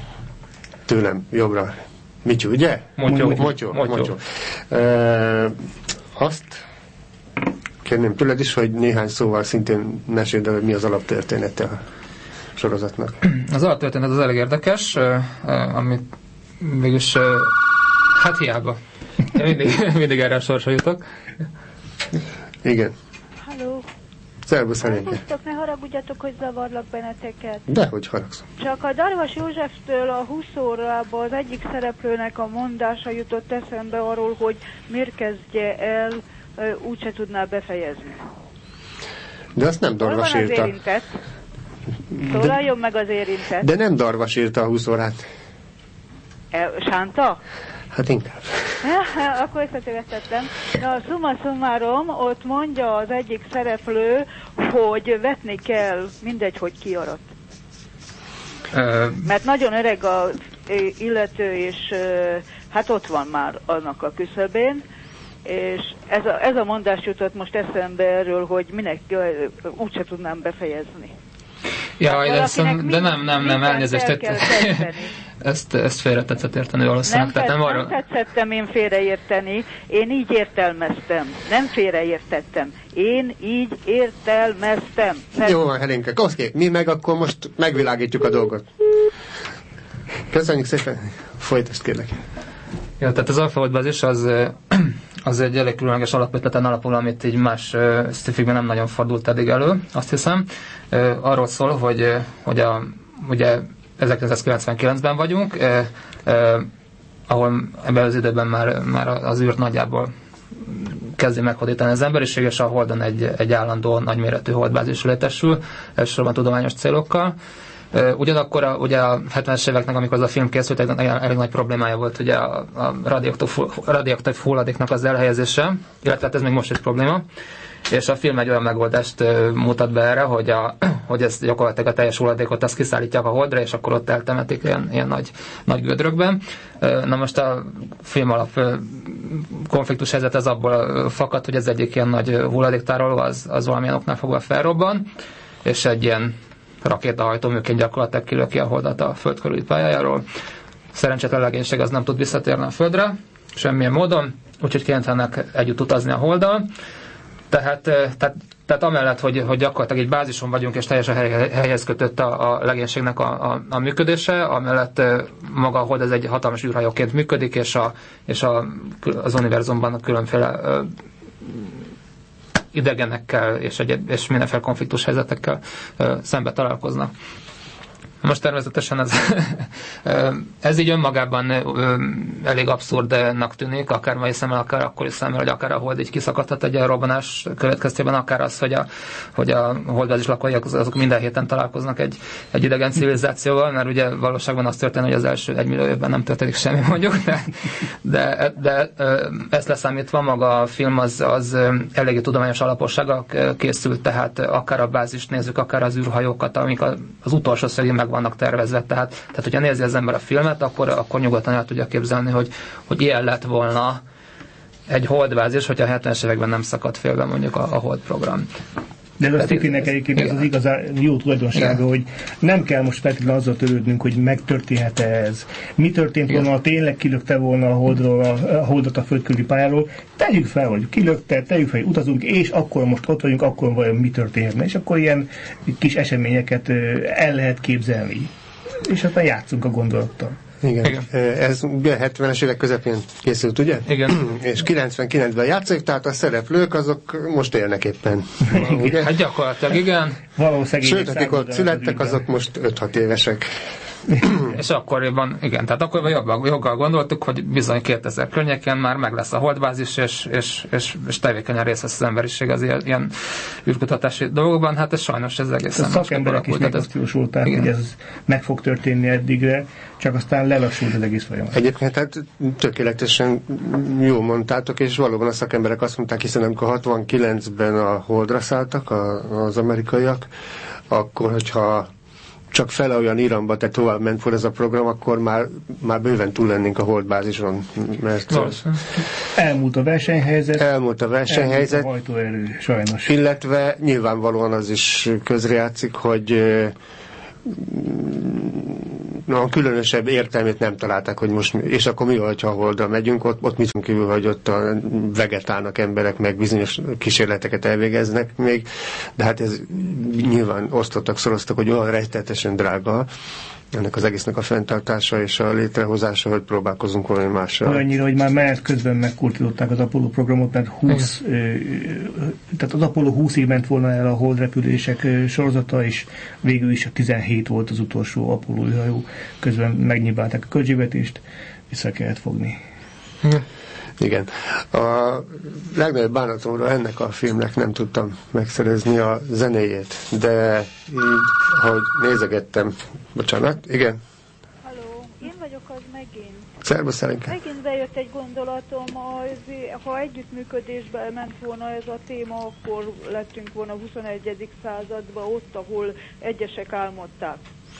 tőlem jobbra. Micsu, ugye? Motyó. Motyó. Motyó. E, azt kérném tőled is, hogy néhány szóval szintén meséld el, hogy mi az alaptörténete a sorozatnak. Az alaptörténet az elég érdekes, amit mégis hát hiába. Mindig, mindig erre a sorsra jutok. Igen. Halló. Szervusz, Herénke. Szervusztok, ne haragudjatok, hogy zavarlak benneteket. Dehogy haragszom. Csak a Darvas Józseftől a húsz órában az egyik szereplőnek a mondása jutott eszembe arról, hogy miért kezdje el, úgyse tudná befejezni. De azt nem Darvas írta. Hol van az érintett? Szólaljon meg az érintett. De nem Darvas írta a húsz órát. E, Sánta? Hát inkább. Akkor összetévesztettem. Na, summa summarum, ott mondja az egyik szereplő, hogy vetni kell, mindegy, hogy ki arat. Ö... Mert nagyon öreg a illető, és hát ott van már annak a küszöbén, és ez a, ez a mondás jutott most eszembe erről, hogy minek úgyse tudnám befejezni. Ja, de, de nem, nem, nem, elnézést. Ezt, ezt félre tetszett érteni valószínűleg. Nem, nem, nem arra... tetszettem én félreérteni, én így értelmeztem. Nem félreértettem. Én így értelmeztem. Felt... Jó van, Helinke. Koszké, mi meg akkor most megvilágítjuk a dolgot. Köszönjük szépen. Folytasd, kérlek. Ja, tehát az alfaholdbázis az, az egy elég különleges alapötleten alapul, amit így más uh, sci-fikben nem nagyon fordult eddig elő, azt hiszem. Uh, arról szól, hogy, hogy a, ugye ezerkilencszázkilencvenkilencben vagyunk, uh, uh, ahol ebben az időben már, már az űrt nagyjából kezdi meghódítani az emberiség, és a Holdon egy, egy állandó nagyméretű holdbázis létesül, elsősorban tudományos célokkal. Ugyanakkor a, ugye a hetvenes éveknek, amikor az a film készült, egy elég, elég nagy problémája volt ugye a, a radioaktív hulladéknak az elhelyezése, illetve ez még most is probléma. És a film egy olyan megoldást mutat be erre, hogy, a, hogy ezt gyakorlatilag a teljes hulladékot azt kiszállítják a Holdra, és akkor ott eltemetik ilyen, ilyen nagy, nagy gödrökben. Na most a film alap konfliktus helyzet ez abból fakad, hogy ez egyik ilyen nagy hulladéktároló, az, az valamilyen oknál fogva felrobban, és egy ilyen rakétahajtóműként gyakorlatilag kilöki a Holdat a Föld körüli pályájáról. Szerencsétlen legénység az nem tud visszatérni a Földre, semmilyen módon, úgyhogy kénytelenek együtt utazni a Holddal. Tehát, tehát, tehát amellett, hogy, hogy gyakorlatilag egy bázison vagyunk, és teljesen helyhez kötött a, a legénységnek a, a, a működése, amellett maga a Hold ez egy hatalmas űrhajóként működik, és, a, és a, az univerzumban különféle idegenekkel és, egy, és mindenféle konfliktus helyzetekkel ö, szembe találkoznak. Most természetesen ez, ez így önmagában ö, elég abszurdnak tűnik, akár mai szemmel, akár akkori szemmel, hogy akár a Hold így kiszakadhat egy robbanás következtében, akár az, hogy a, hogy a holdbázis lakói azok minden héten találkoznak egy, egy idegen civilizációval, mert ugye valóságban az történik, hogy az első egymillió évben nem történik semmi mondjuk, de, de, de ezt leszámítva maga a film az, az eléggé tudományos alapossággal készült, tehát akár a bázist nézzük, akár az űrhajókat, amik az utolsó szegény meg vannak tervezve. Tehát, tehát hogyha nézi az ember a filmet, akkor, akkor nyugodtan el tudja képzelni, hogy, hogy ilyen lett volna egy holdbázis, hogyha a hetvenes években nem szakadt félbe mondjuk a, a Hold program. De ez a sci-finek egyébként ez az igazán jó tulajdonsága, igen, hogy nem kell most feltétlenül azzal törődnünk, hogy megtörténhet-e ez. Mi történt volna, ha tényleg kilökte volna a Holdról, a, a Holdat a földkörüli pályáról. Tegyük fel, hogy kilökte, tegyük fel, hogy utazunk, és akkor most ott vagyunk, akkor vajon mi történhetne. És akkor ilyen kis eseményeket el lehet képzelni. És aztán játszunk a gondolattal. Igen. Igen. Ez hetvenes évek közepén készült, ugye? Igen. És kilencvenkilencben játszik, tehát a szereplők azok most élnek éppen. Ugye? Hát gyakorlatilag igen. Sőt, akik ott születtek, azok most öt-hat évesek. És akkoriban, igen, tehát akkoriban jobban, joggal gondoltuk, hogy bizony kétezer környéken már meg lesz a holdbázis, és, és, és, és tevékenyen részt vesz az emberiség az ilyen, ilyen űrkutatási dolgokban. Hát ez sajnos ez egészen. A szakemberek is megjósolták, hogy ez meg fog történni eddigre, csak aztán lelassult az egész folyamat. Egyébként hát tökéletesen jól mondtátok, és valóban a szakemberek azt mondták, hiszen amikor hatvankilencben a Holdra szálltak a, az amerikaiak, akkor, hogyha csak fele olyan iramba, tehát tovább ment volna ez a program, akkor már, már bőven túl lennénk a holdbázison. Mert elmúlt a versenyhelyzet. Elmúlt a versenyhelyzet. Elmúlt a hajtóerő, sajnos. Illetve nyilvánvalóan az is közrejátszik, hogy na, a különösebb értelmét nem találták, hogy most, és akkor mi van, ha a Holdra megyünk, ott, ott mit kívül, hogy ott a vegetálnak emberek, meg bizonyos kísérleteket elvégeznek még, de hát ez nyilván osztottak, szoroztak, hogy olyan rejtetesen drága ennek az egésznek a fenntartása és a létrehozása, hogy próbálkozunk valami mással. Olyannyira, hogy már menet közben megkurtították az Apollo programot, mert húsz, ö, tehát az Apollo húsz év ment volna el a holdrepülések sorozata, és végül is a tizenhét volt az utolsó Apollo űrhajó. Közben megnyilválták a költségvetést, vissza kellett fogni. Igen. Igen. A legnagyobb bánatomra ennek a filmnek nem tudtam megszerezni a zenéjét, de így, ahogy nézegettem, bocsánat, igen? Halló, én vagyok az megint. Szervusz, Szelenke. Megint bejött egy gondolatom, az, ha együttműködésben ment volna ez a téma, akkor lettünk volna a huszonegyedik században, ott, ahol egyesek álmodták.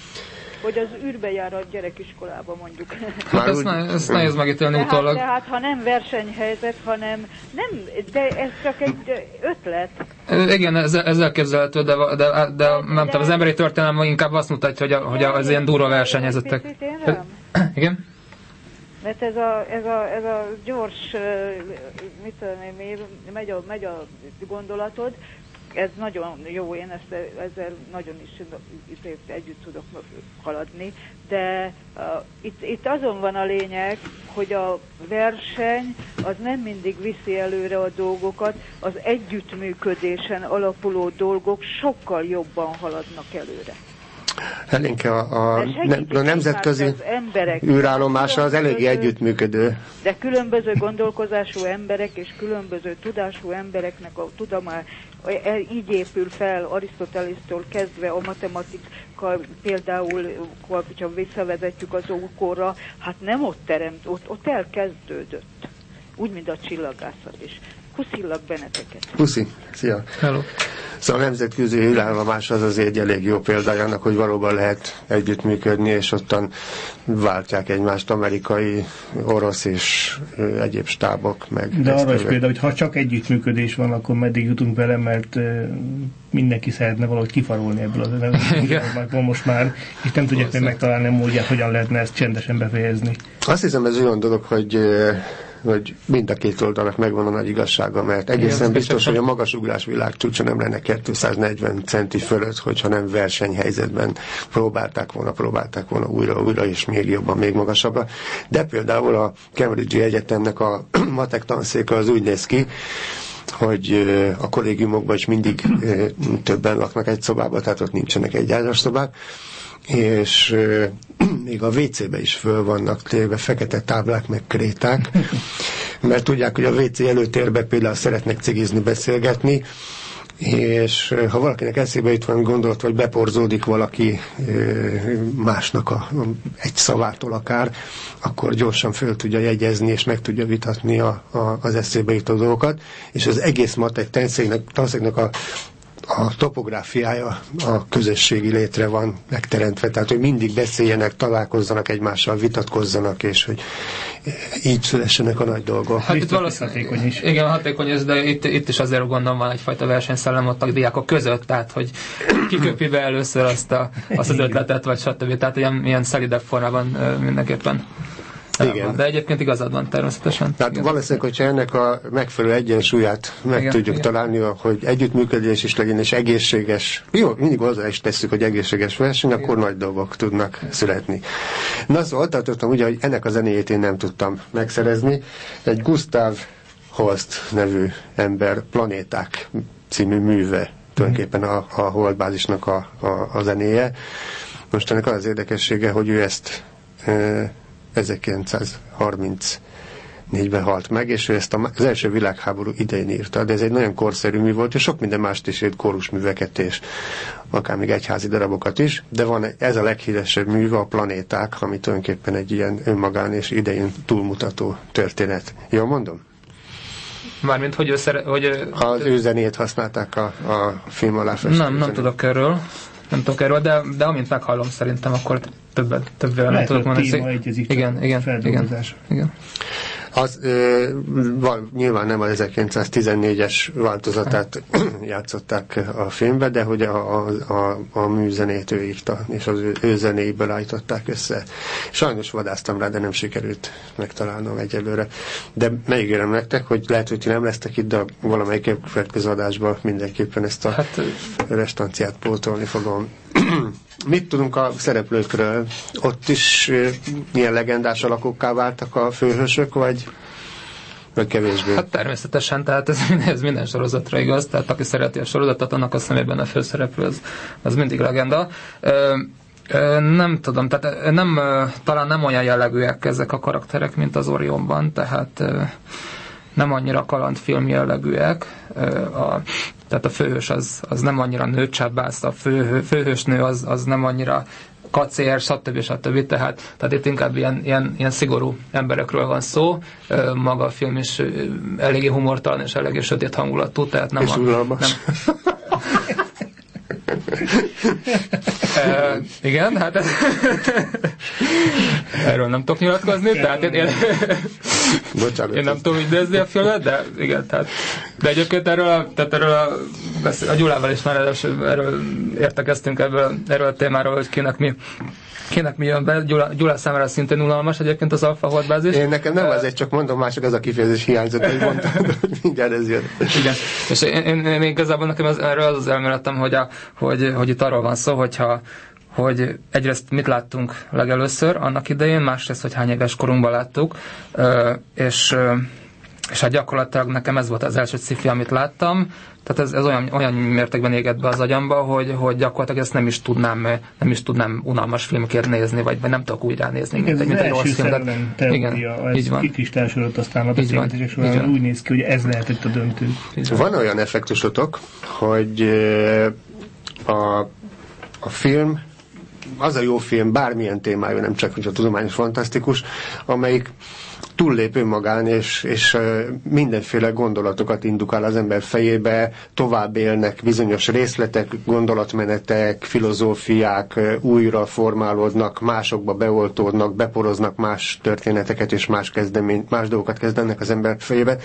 Hogy az űrbe jár a gyerekiskolába, mondjuk. Hát ezt, ne, ezt nehéz megítélni tehát, utólag. tehát, ha nem versenyhelyzet, hanem nem, de ez csak egy ötlet. Igen, ez, ez elképzelhető, de, de, de, de nem tudom, az emberi történelem inkább azt mutatja, hogy, a, hogy az ilyen durva versenyhelyzetek. Igen? Mert ez a, ez a, ez a gyors, mit tudom én, megy a, megy a gondolatod, ez nagyon jó, én ezt, ezzel nagyon is együtt tudok haladni, de uh, itt, itt azon van a lényeg, hogy a verseny az nem mindig viszi előre a dolgokat, az együttműködésen alapuló dolgok sokkal jobban haladnak előre. Helénke, a, a, nem, a nemzetközi űrállomása az eléggé együttműködő. De különböző gondolkozású emberek és különböző tudású embereknek a tudomány így épül fel, Arisztotelésztől kezdve a matematika, például, ha visszavezetjük az ókorra, hát nem ott teremt, ott, ott elkezdődött. Úgy, mint a csillagászat is. Puszillak benneteket. Puszi, szia. Hello. Szóval a nemzetközi űrállomás az azért egy elég jó példája annak, hogy valóban lehet együttműködni, és ottan váltják egymást amerikai, orosz és ö, egyéb stábok. Meg de arra is például, hogy ha csak együttműködés van, akkor meddig jutunk vele, mert ö, mindenki szeretne valahogy kifarolni ebből az nemzetközi most már, és nem tudják még megtalálni a módját, hogyan lehetne ezt csendesen befejezni. Azt hiszem, ez olyan dolog, hogy hogy mind a két oldalnak megvan a nagy igazsága, mert egészen igen, biztos, hogy a magasugrás világcsúcsa nem lenne kétszáznegyven centi fölött, hogyha nem versenyhelyzetben próbálták volna, próbálták volna újra, újra, és még jobban, még magasabbra. De például a Cambridge-i Egyetemnek a matek tanszéka az úgy néz ki, hogy a kollégiumokban is mindig többen laknak egy szobában, tehát ott nincsenek egyágyas szobák, és euh, még a vé cébe is föl vannak téve fekete táblák, meg kréták, mert tudják, hogy a vé cé előtérbe például szeretnek cigizni, beszélgetni, és ha valakinek eszébe jut van gondolat, vagy beporzódik valaki másnak a, egy szavától akár, akkor gyorsan föl tudja jegyezni, és meg tudja vitatni a, a, az eszébe jutó dolgokat, és az egész matek tanszéknek a a topográfiája a közösségi létre van megteremtve, tehát hogy mindig beszéljenek, találkozzanak egymással, vitatkozzanak, és hogy így szülessenek a nagy dolgok. Hát itt valószínűleg hatékony is. Igen, hatékony is, de itt, itt is azért gondolom van egyfajta versenyszellem ott a diákok között, tehát hogy kiköpi be először azt, a, azt az ötletet, vagy stb. Tehát ilyen, ilyen szelidebb formában mindenképpen. Igen. De egyébként igazad van természetesen. Tehát igen. Valószínűleg, hogyha ennek a megfelelő egyensúlyát meg igen, tudjuk igen. találni, hogy együttműködés is legyen, és egészséges, jó, mindig hozzá is tesszük, hogy egészséges verseny, igen. akkor nagy dolgok tudnak születni. Na szóval tartottam ugye, hogy ennek a zenéjét én nem tudtam megszerezni. Egy Gustav Holst nevű ember Planéták című műve, tulajdonképpen a, a Holdbázisnak a, a, a zenéje. Most ennek az érdekessége, hogy ő ezt e, ezerkilencszázharmincnégyben halt meg, és ő ezt az első világháború idején írta, de ez egy nagyon korszerű mű volt, és sok minden mást is írt, kórusműveket és akár még egyházi darabokat is, de van ez a leghíresebb műve, a Planéták, ami tulajdonképpen egy ilyen önmagán és idején túlmutató történet. Jól mondom? Mármint, hogy ő szere, hogy az ő zenét használták a, a film alá festő. Nem, nem tudok erről. Nem tudok erről, de, de amint meghallom szerintem, akkor többet, többet nem tudok mondani. Téma egyezik, igen, igen, igen, igen. Az ö, val, nyilván nem az ezerkilencszáztizennégyes változatát játszották a filmbe, de hogy a, a, a, a műzenét ő írta, és az ő, ő zenéiből állították össze. Sajnos vadásztam rá, de nem sikerült megtalálnom egyelőre. De megígérem nektek, hogy lehet, hogy ti nem lesztek itt, de valamelyik következő adásban mindenképpen ezt a hát, restanciát pótolni fogom. Mit tudunk a szereplőkről? Ott is milyen legendás alakokká váltak a főhősök, vagy, vagy kevésbé? Hát természetesen, tehát ez, ez minden sorozatra igaz, tehát aki szereti a sorozatot, annak a szemében a főszereplő az, az mindig legenda. Ö, ö, nem tudom, tehát nem, talán nem olyan jellegűek ezek a karakterek, mint az Orionban, tehát ö, nem annyira kalandfilm jellegűek. A, tehát a főhős az, az nem annyira nőcsábbász, a fő, főhősnő az, az nem annyira kacér, stb. stb. Tehát, tehát itt inkább ilyen, ilyen, ilyen szigorú emberekről van szó. Maga a film is eléggé humortalan és eléggé sötét hangulatú, tehát nem és a... unalmas. Uh, igen, hát ez erről nem tudok nyilatkozni, tehát én, én, Bocsánat, én nem tudom idézni a filmet, de igen, tehát de egyébként erről a, tehát erről a, a Gyulával is már erről, erről értekeztünk ebből, erről a témáról, hogy kinek mi kinek mi jön be. Gyula, Gyula számára szintén unalmas egyébként az Alpha holdbázis. Én nekem nem uh, azért, csak mondom, mások az a kifejezés hiányzott, hogy mondtad, hogy mindjárt ez jön. Igen, és én, én, én igazából nekem az, erről az az elméletem, hogy, a, hogy, hogy itt arról van szó, hogyha hogy egyrészt mit láttunk legelőször annak idején, másrészt, hogy hány éves korunkban láttuk, és, és hát gyakorlatilag nekem ez volt az első sci-fi, amit láttam, tehát ez, ez olyan, olyan mértékben égett be az agyamba, hogy, hogy gyakorlatilag ezt nem is tudnám, nem is tudnám unalmas filmként nézni, vagy, vagy nem tudok úgy ránézni, mint, ez mint egy rossz film. Igen, így van. Kikristályosodott aztán a beszélgetések során, úgy néz ki, hogy ez lehetett a döntő. Van olyan effektusotok, hogy a, a film, az a jó film, bármilyen témájú, nem csak hogy a tudományos fantasztikus, amelyik túllép önmagán, és, és mindenféle gondolatokat indukál az ember fejébe, tovább élnek bizonyos részletek, gondolatmenetek, filozófiák, újra formálódnak, másokba beoltódnak, beporoznak más történeteket, és más, kezdemény, más dolgokat kezdenek az ember fejébe.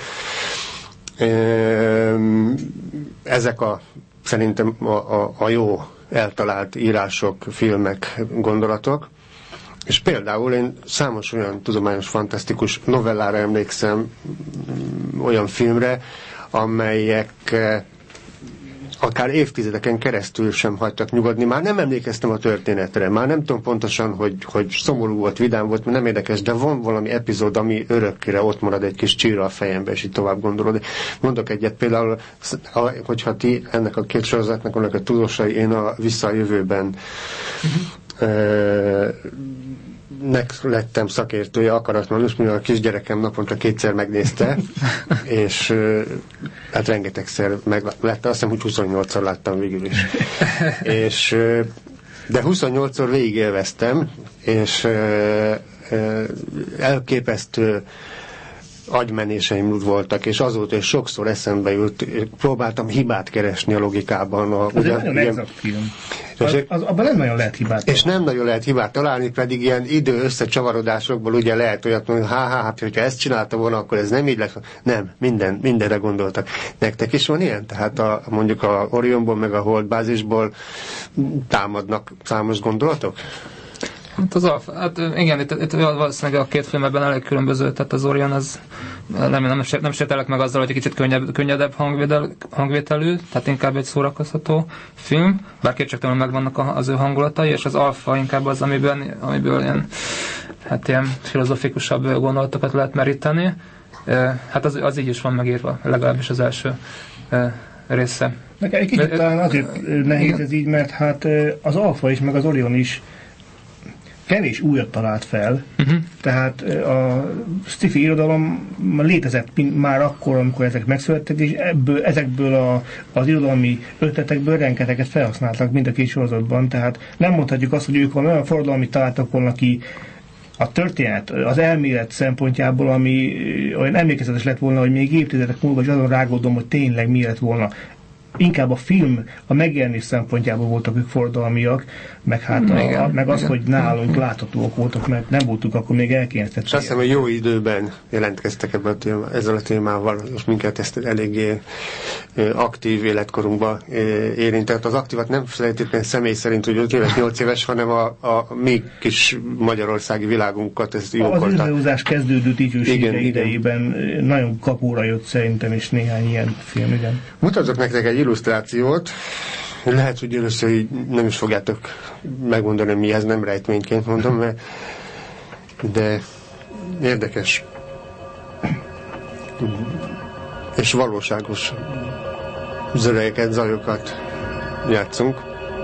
Ezek a szerintem a, a, a jó eltalált írások, filmek, gondolatok. És például én számos olyan tudományos, fantasztikus novellára emlékszem, olyan filmre, amelyek akár évtizedeken keresztül sem hagytak nyugodni. Már nem emlékeztem a történetre, már nem tudom pontosan, hogy, hogy szomorú volt, vidám volt, mert nem érdekes, de van valami epizód, ami örökkére ott marad egy kis csíra a fejembe, és így tovább gondolod. Mondok egyet például, hogyha ti ennek a két sorozatnak vannak a tudósai, én a Vissza a jövőben uh-huh. nek lettem szakértője akaratlanul, mivel a kisgyerekem naponta kétszer megnézte, és hát rengetegszer meglette, azt hiszem, hogy huszonnyolcszor láttam végül is. és, de huszonnyolcszor végig élveztem, és elképesztő agymenéseim voltak, és azóta is sokszor eszembe jut, próbáltam hibát keresni a logikában. A, az ugyan, egy nagyon exakt film. Az, az, abban nem nagyon lehet hibát És nem nagyon lehet hibát találni, pedig ilyen idő összecsavarodásokból ugye lehet olyat mondani, há, há, hát, hogyha ezt csinálta volna, akkor ez nem így lesz. Nem, minden, mindenre gondoltak. Nektek is van ilyen? Tehát a, mondjuk a Orionból, meg a Holdbázisból támadnak számos gondolatok? Hát az Alpha, hát igen, itt, itt valószínűleg a két filmben elég különböző, tehát az Orion az nem, nem, nem sértelek meg azzal, hogy egy kicsit könnyebb, könnyedebb hangvétel, hangvételű, tehát inkább egy szórakoztató film, bár kétségtelenül megvannak az ő hangulatai, és az Alpha inkább az, amiben, amiből ilyen, hát ilyen filozofikusabb gondolatokat lehet meríteni. Hát az, az így is van megírva, legalábbis az első része. Nekem egy kicsit talán azért nehéz ez így, mert hát az Alpha is, meg az Orion is kevés újat talált fel, uh-huh. tehát a sci-fi irodalom létezett már akkor, amikor ezek megszülettek, és ebből, ezekből a, az irodalmi ötletekből rengeteget felhasználtak mind a két sorozatban, tehát nem mondhatjuk azt, hogy ők van olyan forradalmat találtak volna ki a történet, az elmélet szempontjából, ami olyan emlékezetes lett volna, hogy még évtizedek múlva is azon rágódom, hogy tényleg mi lett volna. Inkább a film, a megjelenés szempontjából voltak ők forradalmiak, meg hát a, igen, meg az, igen. hogy nálunk láthatóak voltak, mert nem voltunk akkor még elkényeztetve. És azt hiszem, hogy jó időben jelentkeztek ebben a témá, ezzel a témával, és minket ezt eléggé aktív életkorunkban érintett. Az aktívat nem feltétlenül személy szerint, hogy öt éves, nyolc éves, hanem a, a mi kis magyarországi világunkat. Ezt az üzlehúzás kezdődő dicsősége idejében igen. nagyon kapóra jött szerintem, és néhány ilyen film, igen. Mutatok nektek egy illusztrációt. Lehet, hogy először így nem is fogjátok megmondani, mi ez, nem rejtményként mondom, mert de érdekes és valóságos zörejeket, zajokat játszunk.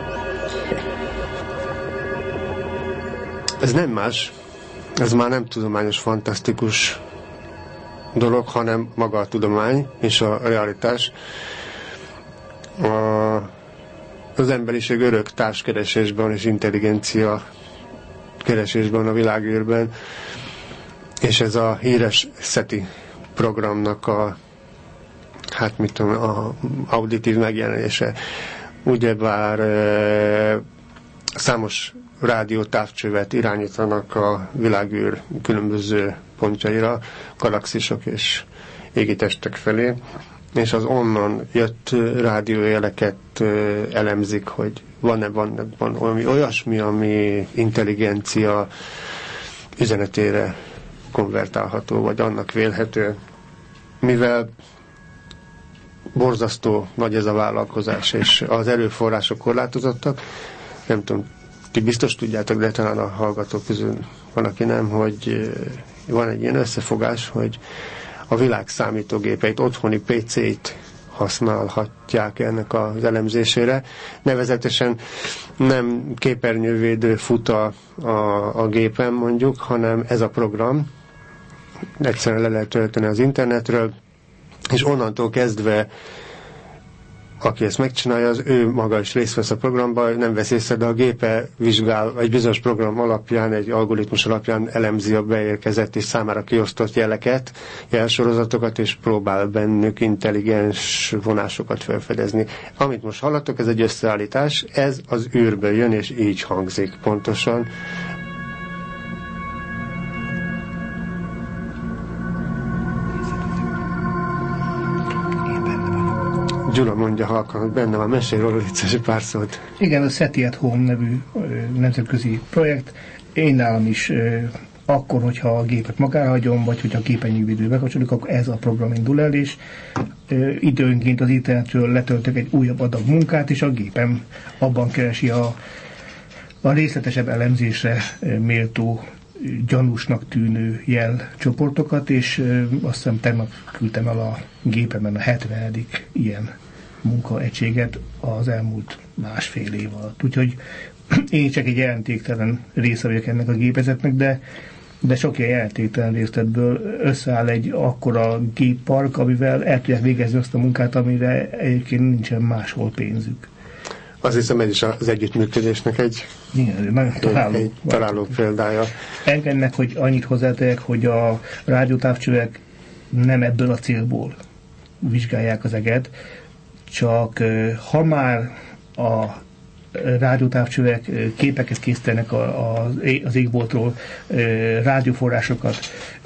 Ez nem más, ez már nem tudományos, fantasztikus dolog, hanem maga a tudomány és a realitás. A az emberiség örök társkeresésben és intelligencia keresésben a világűrben, és ez a híres SETI programnak a hát mit tudom, a auditív megjelenése. Ugyebár e, számos rádiótávcsövet irányítanak a világűr különböző pontjaira, galaxisok és égitestek felé, és az onnan jött rádiójeleket e, elemzik, hogy van-e van, van valami olyasmi, ami intelligencia üzenetére konvertálható, vagy annak vélhető. Mivel borzasztó nagy ez a vállalkozás, és az erőforrások korlátozottak, nem tudom, ti biztos tudjátok, de talán a hallgatók közül van, aki nem, hogy van egy ilyen összefogás, hogy a világ számítógépeit, otthoni pé cét használhatják ennek az elemzésére. Nevezetesen nem képernyővédő fut a, a, a gépen mondjuk, hanem ez a program egyszerűen le lehet tölteni az internetről, és onnantól kezdve aki ezt megcsinálja, az ő maga is részt vesz a programban, nem vesz észre, de a gépe vizsgál, egy bizonyos program alapján, egy algoritmus alapján elemzi a beérkezett és számára kiosztott jeleket, jelsorozatokat, és próbál bennük intelligens vonásokat felfedezni. Amit most hallatok, ez egy összeállítás, ez az űrből jön, és így hangzik pontosan. Gyula mondja halkan, hogy benne van, mesélj róla egy pár szót. Igen, a SETI at Home nevű ö, nemzetközi projekt. Én nálam is ö, akkor, hogyha a gépet magára hagyom, vagy hogyha a képernyővédő bekapcsoljuk, akkor ez a program indul el, és ö, időnként az internetről letöltök egy újabb adag munkát, és a gépem abban keresi a, a részletesebb elemzésre ö, méltó, gyanúsnak tűnő jelcsoportokat, és ö, azt hiszem tegnap küldtem el a gépemen a hetvenedik ilyen munkaegységet az elmúlt másfél év alatt. Úgyhogy én csak egy jelentéktelen része vagyok ennek a gépezetnek, de, de sok ilyen jelentéktelen részletből összeáll egy akkora géppark, amivel el tudják végezni azt a munkát, amire egyébként nincsen máshol pénzük. Azt hiszem, ez is az együttműködésnek egy, igen, nagyon találó, egy találó példája. Ennek, hogy annyit hozzátegyek, hogy a rádiótávcsövek nem ebből a célból vizsgálják az eget, csak ha már a rádiótávcsövek képeket készítenek az égboltról, rádióforrásokat,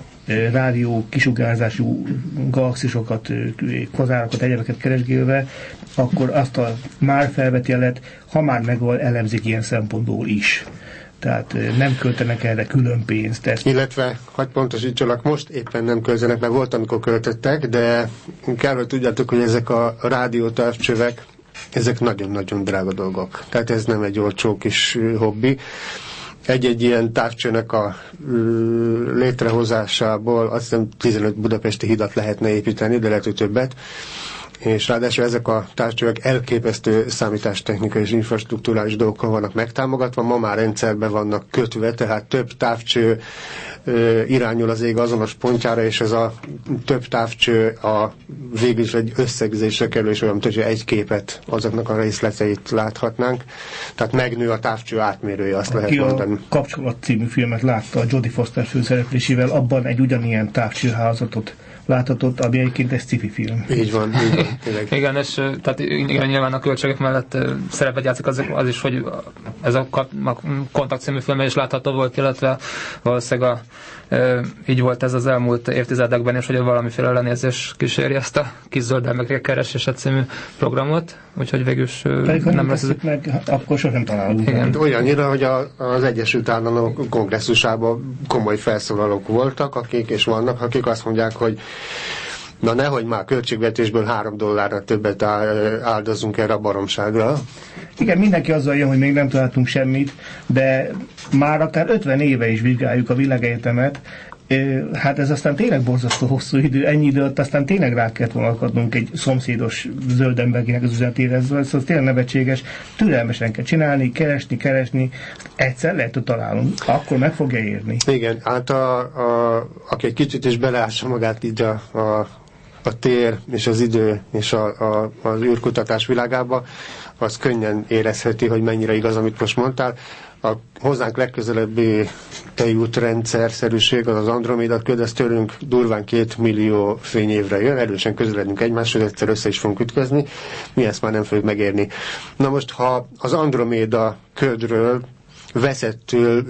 rádió kisugárzású galaxisokat, kvazárokat, egyebeket keresgélve, akkor azt a már felvett jelet, ha már megvan, elemzik ilyen szempontból is. Tehát nem költenek erre külön pénzt. Ezt. Illetve, hogy pontosítsalak, most éppen nem költenek, mert volt, amikor költöttek, de kell, hogy tudjátok, hogy ezek a rádiótávcsövek, ezek nagyon-nagyon drága dolgok. Tehát ez nem egy olcsó kis hobbi. Egy-egy ilyen távcsőnek a ö, létrehozásából azt hiszem tizenöt budapesti hidat lehetne építeni, de lehet, hogy többet. És ráadásul ezek a távcsövek elképesztő számítástechnikai és infrastruktúrális dolgokkal vannak megtámogatva, ma már rendszerben vannak kötve, tehát több távcső ö, irányul az ég azonos pontjára, és ez a több távcső a végül is egy összegzésre kerül, és olyan, hogy egy képet, azoknak a részleteit láthatnánk. Tehát megnő a távcső átmérője, azt Aki lehet mondani. A Kapcsolat című filmet látta a Jodie Foster főszereplésével, abban egy ugyanilyen távcsőházatot láthatott, ami egyébként egy sci-fi film. Így van, így van, tényleg. Igen, és tehát igen, nyilván a költségek mellett szerepet játszik az, az is, hogy ez a, a Kontakt című filmben is látható volt, illetve valószínűleg a, e, így volt ez az elmúlt évtizedekben is, hogy valamiféle lenézés kíséri ezt a kis zöldelmekre keresése című programot, úgyhogy végül is Pedig, nem lesz ez... meg, akkor sosem találunk. Igen, olyannyira, hogy a, az Egyesült Államok kongresszusában komoly felszólalók voltak, akik és vannak, akik azt mondják, hogy na nehogy már költségvetésből három dollárra többet áldozunk erre a baromságra. Igen, mindenki azzal jön, hogy még nem találtunk semmit, de már akár ötven éve is vizsgáljuk a világegyetemet. Hát ez aztán tényleg borzasztó hosszú idő, ennyi idő alatt aztán tényleg rá kellett vonalkodnunk egy szomszédos zöld emberkének az üzenetére, ez az tényleg nevetséges, türelmesen kell csinálni, keresni, keresni, egyszer lehet, hogy találunk, akkor meg fogja érni. Igen, hát a, a, aki egy kicsit is beleássa magát így a, a, a tér és az idő és a, a, az űrkutatás világába, az könnyen érezheti, hogy mennyire igaz, amit most mondtál. A hozzánk legközelebbi tejútrendszerszerűség, az az Androméda köd, ez tőlünk durván két millió fényévre jön, erősen közeledünk egymáshoz, egyszer össze is fogunk ütközni, mi ezt már nem fogjuk megérni. Na most, ha az Androméda ködről veszettől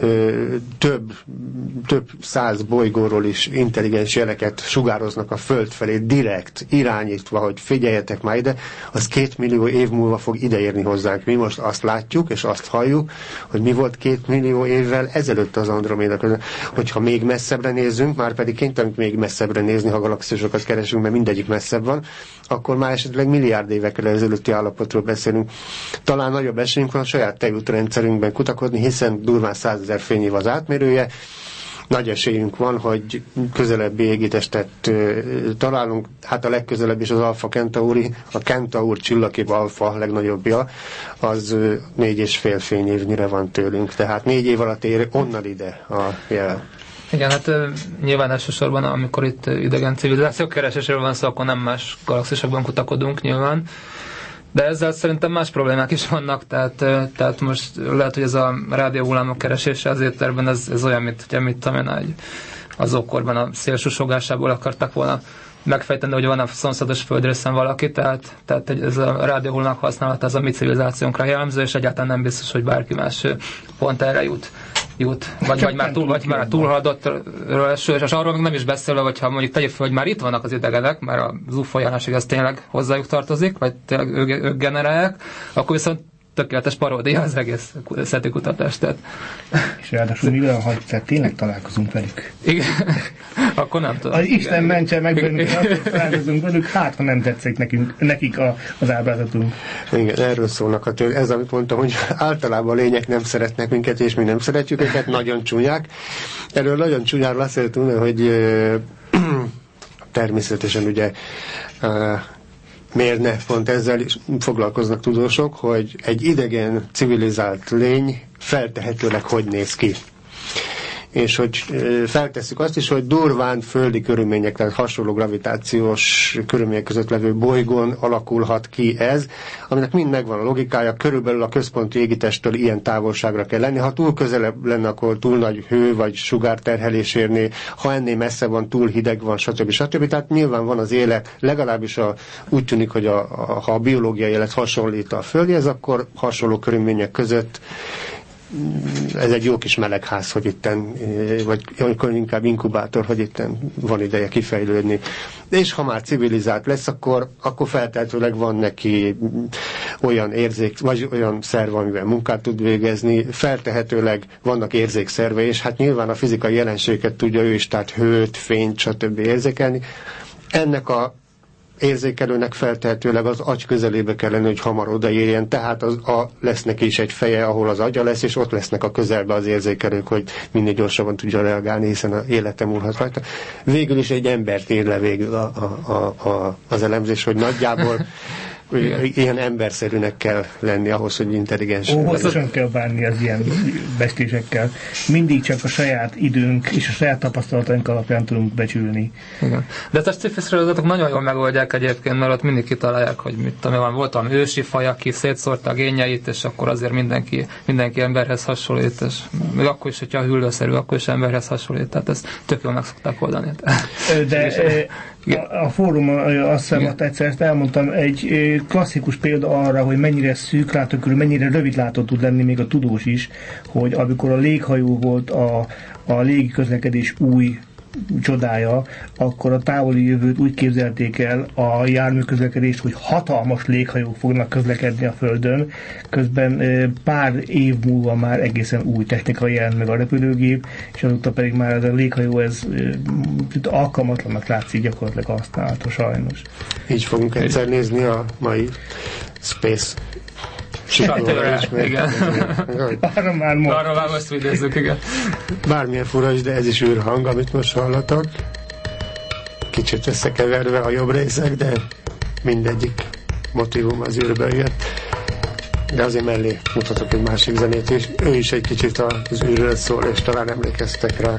több, több száz bolygóról is intelligens jeleket sugároznak a Föld felé direkt, irányítva, hogy figyeljetek már ide, az két millió év múlva fog ideérni hozzánk. Mi most azt látjuk, és azt halljuk, hogy mi volt két millió évvel ezelőtt az Androméda között. Hogyha még messzebbre nézzünk, már pedig kénytelenek még messzebbre nézni, ha galaxisokat keresünk, mert mindegyik messzebb van, akkor már esetleg milliárd évekkel ezelőtti állapotról beszélünk. Talán nagyobb esélyünk van a saját tejútrendszerünkben kutakodni, hiszen durván százezer fényév az átmérője. Nagy esélyünk van, hogy közelebbi égitestet uh, találunk. Hát a legközelebb is az Alpha Centauri, a Centaur csillagkép Alpha legnagyobbja, az uh, négy és fél fényévnyire van tőlünk. Tehát négy év alatt ér onnan ide a jel. Igen, hát nyilván elsősorban, amikor itt idegen civilizációk keresésről van szó, akkor nem más galaxisokban kutakodunk nyilván. De ezzel szerintem más problémák is vannak, tehát, tehát most lehet, hogy ez a rádióhullámok keresése az éterben, ez, ez olyan, mint hogy mit tudom én, az ókorban a szélsusogásából akartak volna megfejteni, hogy van a szomszédos földrészen valaki, tehát, tehát ez a rádióhullámok használata az a mi civilizációnkra jellemző, és egyáltalán nem biztos, hogy bárki más pont erre jut. jut. Vagy, vagy már, túl, vagy már túlhaladott, és arról még nem is beszélve, hogyha mondjuk tegyük fel, hogy már itt vannak az idegenek, mert az u f o jelenség az tényleg hozzájuk tartozik, vagy tényleg ők, ők generálják, akkor viszont tökéletes paródia az egész szeti kutatás. Tehát. És ráadásul mi olyan hagysz, tényleg találkozunk velük. Igen. Akkor nem tudom. Az Isten mentse meg bennünket, találkozunk velük, hát ha nem tetszik nekünk, nekik a, az ábrázatunk. Igen, erről szólnak a tőle. Ez, amit mondtam, hogy általában a lények nem szeretnek minket, és mi nem szeretjük őket, nagyon csúnyák. Erről nagyon csúnyáról azt szeretünk, hogy természetesen ugye miért ne pont ezzel is foglalkoznak tudósok, hogy egy idegen civilizált lény feltehetőleg hogy néz ki. És hogy feltesszük azt is, hogy durván földi körülmények, tehát hasonló gravitációs körülmények között levő bolygón alakulhat ki ez, aminek mind megvan a logikája, körülbelül a központi égitesttől ilyen távolságra kell lenni. Ha túl közelebb lenne, akkor túl nagy hő vagy sugárterhelés érné, ha ennél messze van, túl hideg van, stb. stb. Tehát nyilván van az élet, legalábbis a, úgy tűnik, hogy a, a, ha a biológiai élet hasonlít a Földhez, akkor hasonló körülmények között ez egy jó kis melegház, hogy itten, vagy inkább inkubátor, hogy itten van ideje kifejlődni. És ha már civilizált lesz, akkor, akkor feltehetőleg van neki olyan érzék, vagy olyan szerve, amivel munkát tud végezni, feltehetőleg vannak érzékszerve, és hát nyilván a fizikai jelenségeket tudja ő is, tehát hőt, fényt, stb. Érzékelni. Ennek a érzékelőnek feltehetőleg az agy közelébe kellene, hogy hamar odaérjen, tehát az, a, lesz neki is egy feje, ahol az agya lesz, és ott lesznek a közelbe az érzékelők, hogy minél gyorsabban tudja reagálni, hiszen az élete múlhat rajta. Végül is egy embert ér le végül a, a, a, a, az elemzés, hogy nagyjából ilyen emberszerűnek kell lenni ahhoz, hogy intelligens. Óvatosan kell bánni az ilyen bestésekkel. Mindig csak a saját időnk és a saját tapasztalataink alapján tudunk becsülni. Igen. De ezt a sci-fi sorozatok nagyon jól megoldják egyébként, mert ott mindig kitalálják, hogy mit tudom, van, volt valami ősi faj, aki szétszórta a génjeit, és akkor azért mindenki, mindenki emberhez hasonlít, és még akkor is, hogyha hüllőszerű, akkor is emberhez hasonlít. Tehát ezt tök jól meg szokták oldani. De a, a fórumon azt hiszem, ott egyszer ezt elmondtam, egy klasszikus példa arra, hogy mennyire szűk látókörű, mennyire rövidlátó tud lenni még a tudós is, hogy amikor a léghajó volt a, a légi közlekedés új csodája, akkor a távoli jövőt úgy képzelték el a járműközlekedést, hogy hatalmas léghajók fognak közlekedni a Földön, közben pár év múlva már egészen új technika jelent meg a repülőgép, és azóta pedig már ez a léghajó ez alkalmatlanak látszik gyakorlatilag használható sajnos. Így fogunk egyszer nézni a mai Space Sikerülre, igen. Arra már most. Arra már most vidézzük, igen. Bármilyen fura is, de ez is űrhang, amit most hallatok. Kicsit összekeverve a jobb részek, de mindegyik motívum az űrből jött. De azért mellé mutatok egy másik zenét is. Ő is egy kicsit az űrről szól, és talán emlékeztek rá.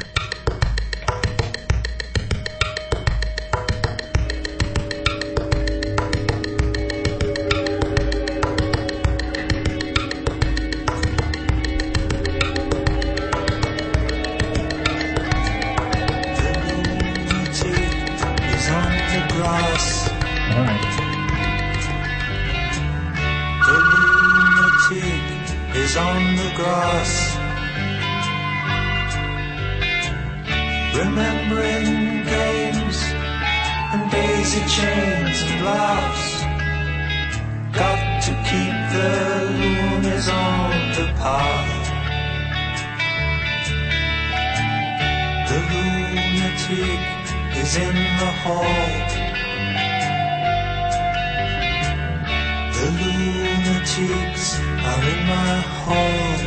is on the grass, remembering games and daisy chains and laughs. Got to keep the loonies on the path. The lunatic is in the hall. The lunatics are in my hall.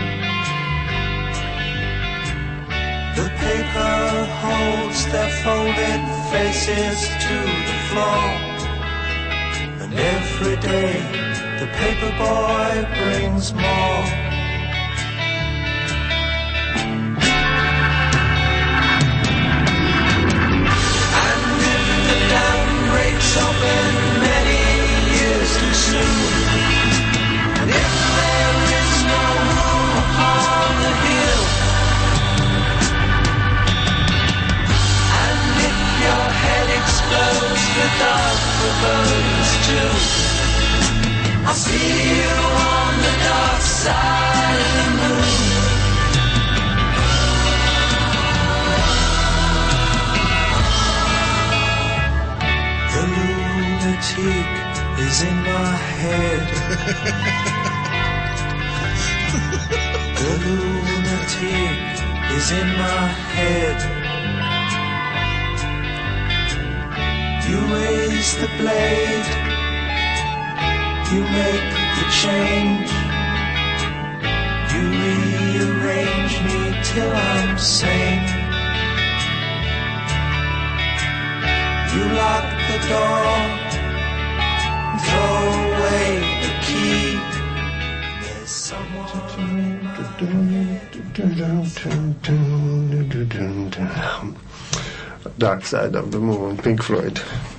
The paper holds their folded faces to the floor, and every day the paper boy brings more. And if the dam breaks open many years too soon, and if there is no room upon the hill, and if your head explodes without the bones too, I'll see you on the dark side of the moon. The lunatic is in my head. The lunatic is in my head. You raise the blade, you make the change, you rearrange me till I'm sane. You lock the door, throw away the key. There's someone in my Dark Side of the Moon, Pink Floyd.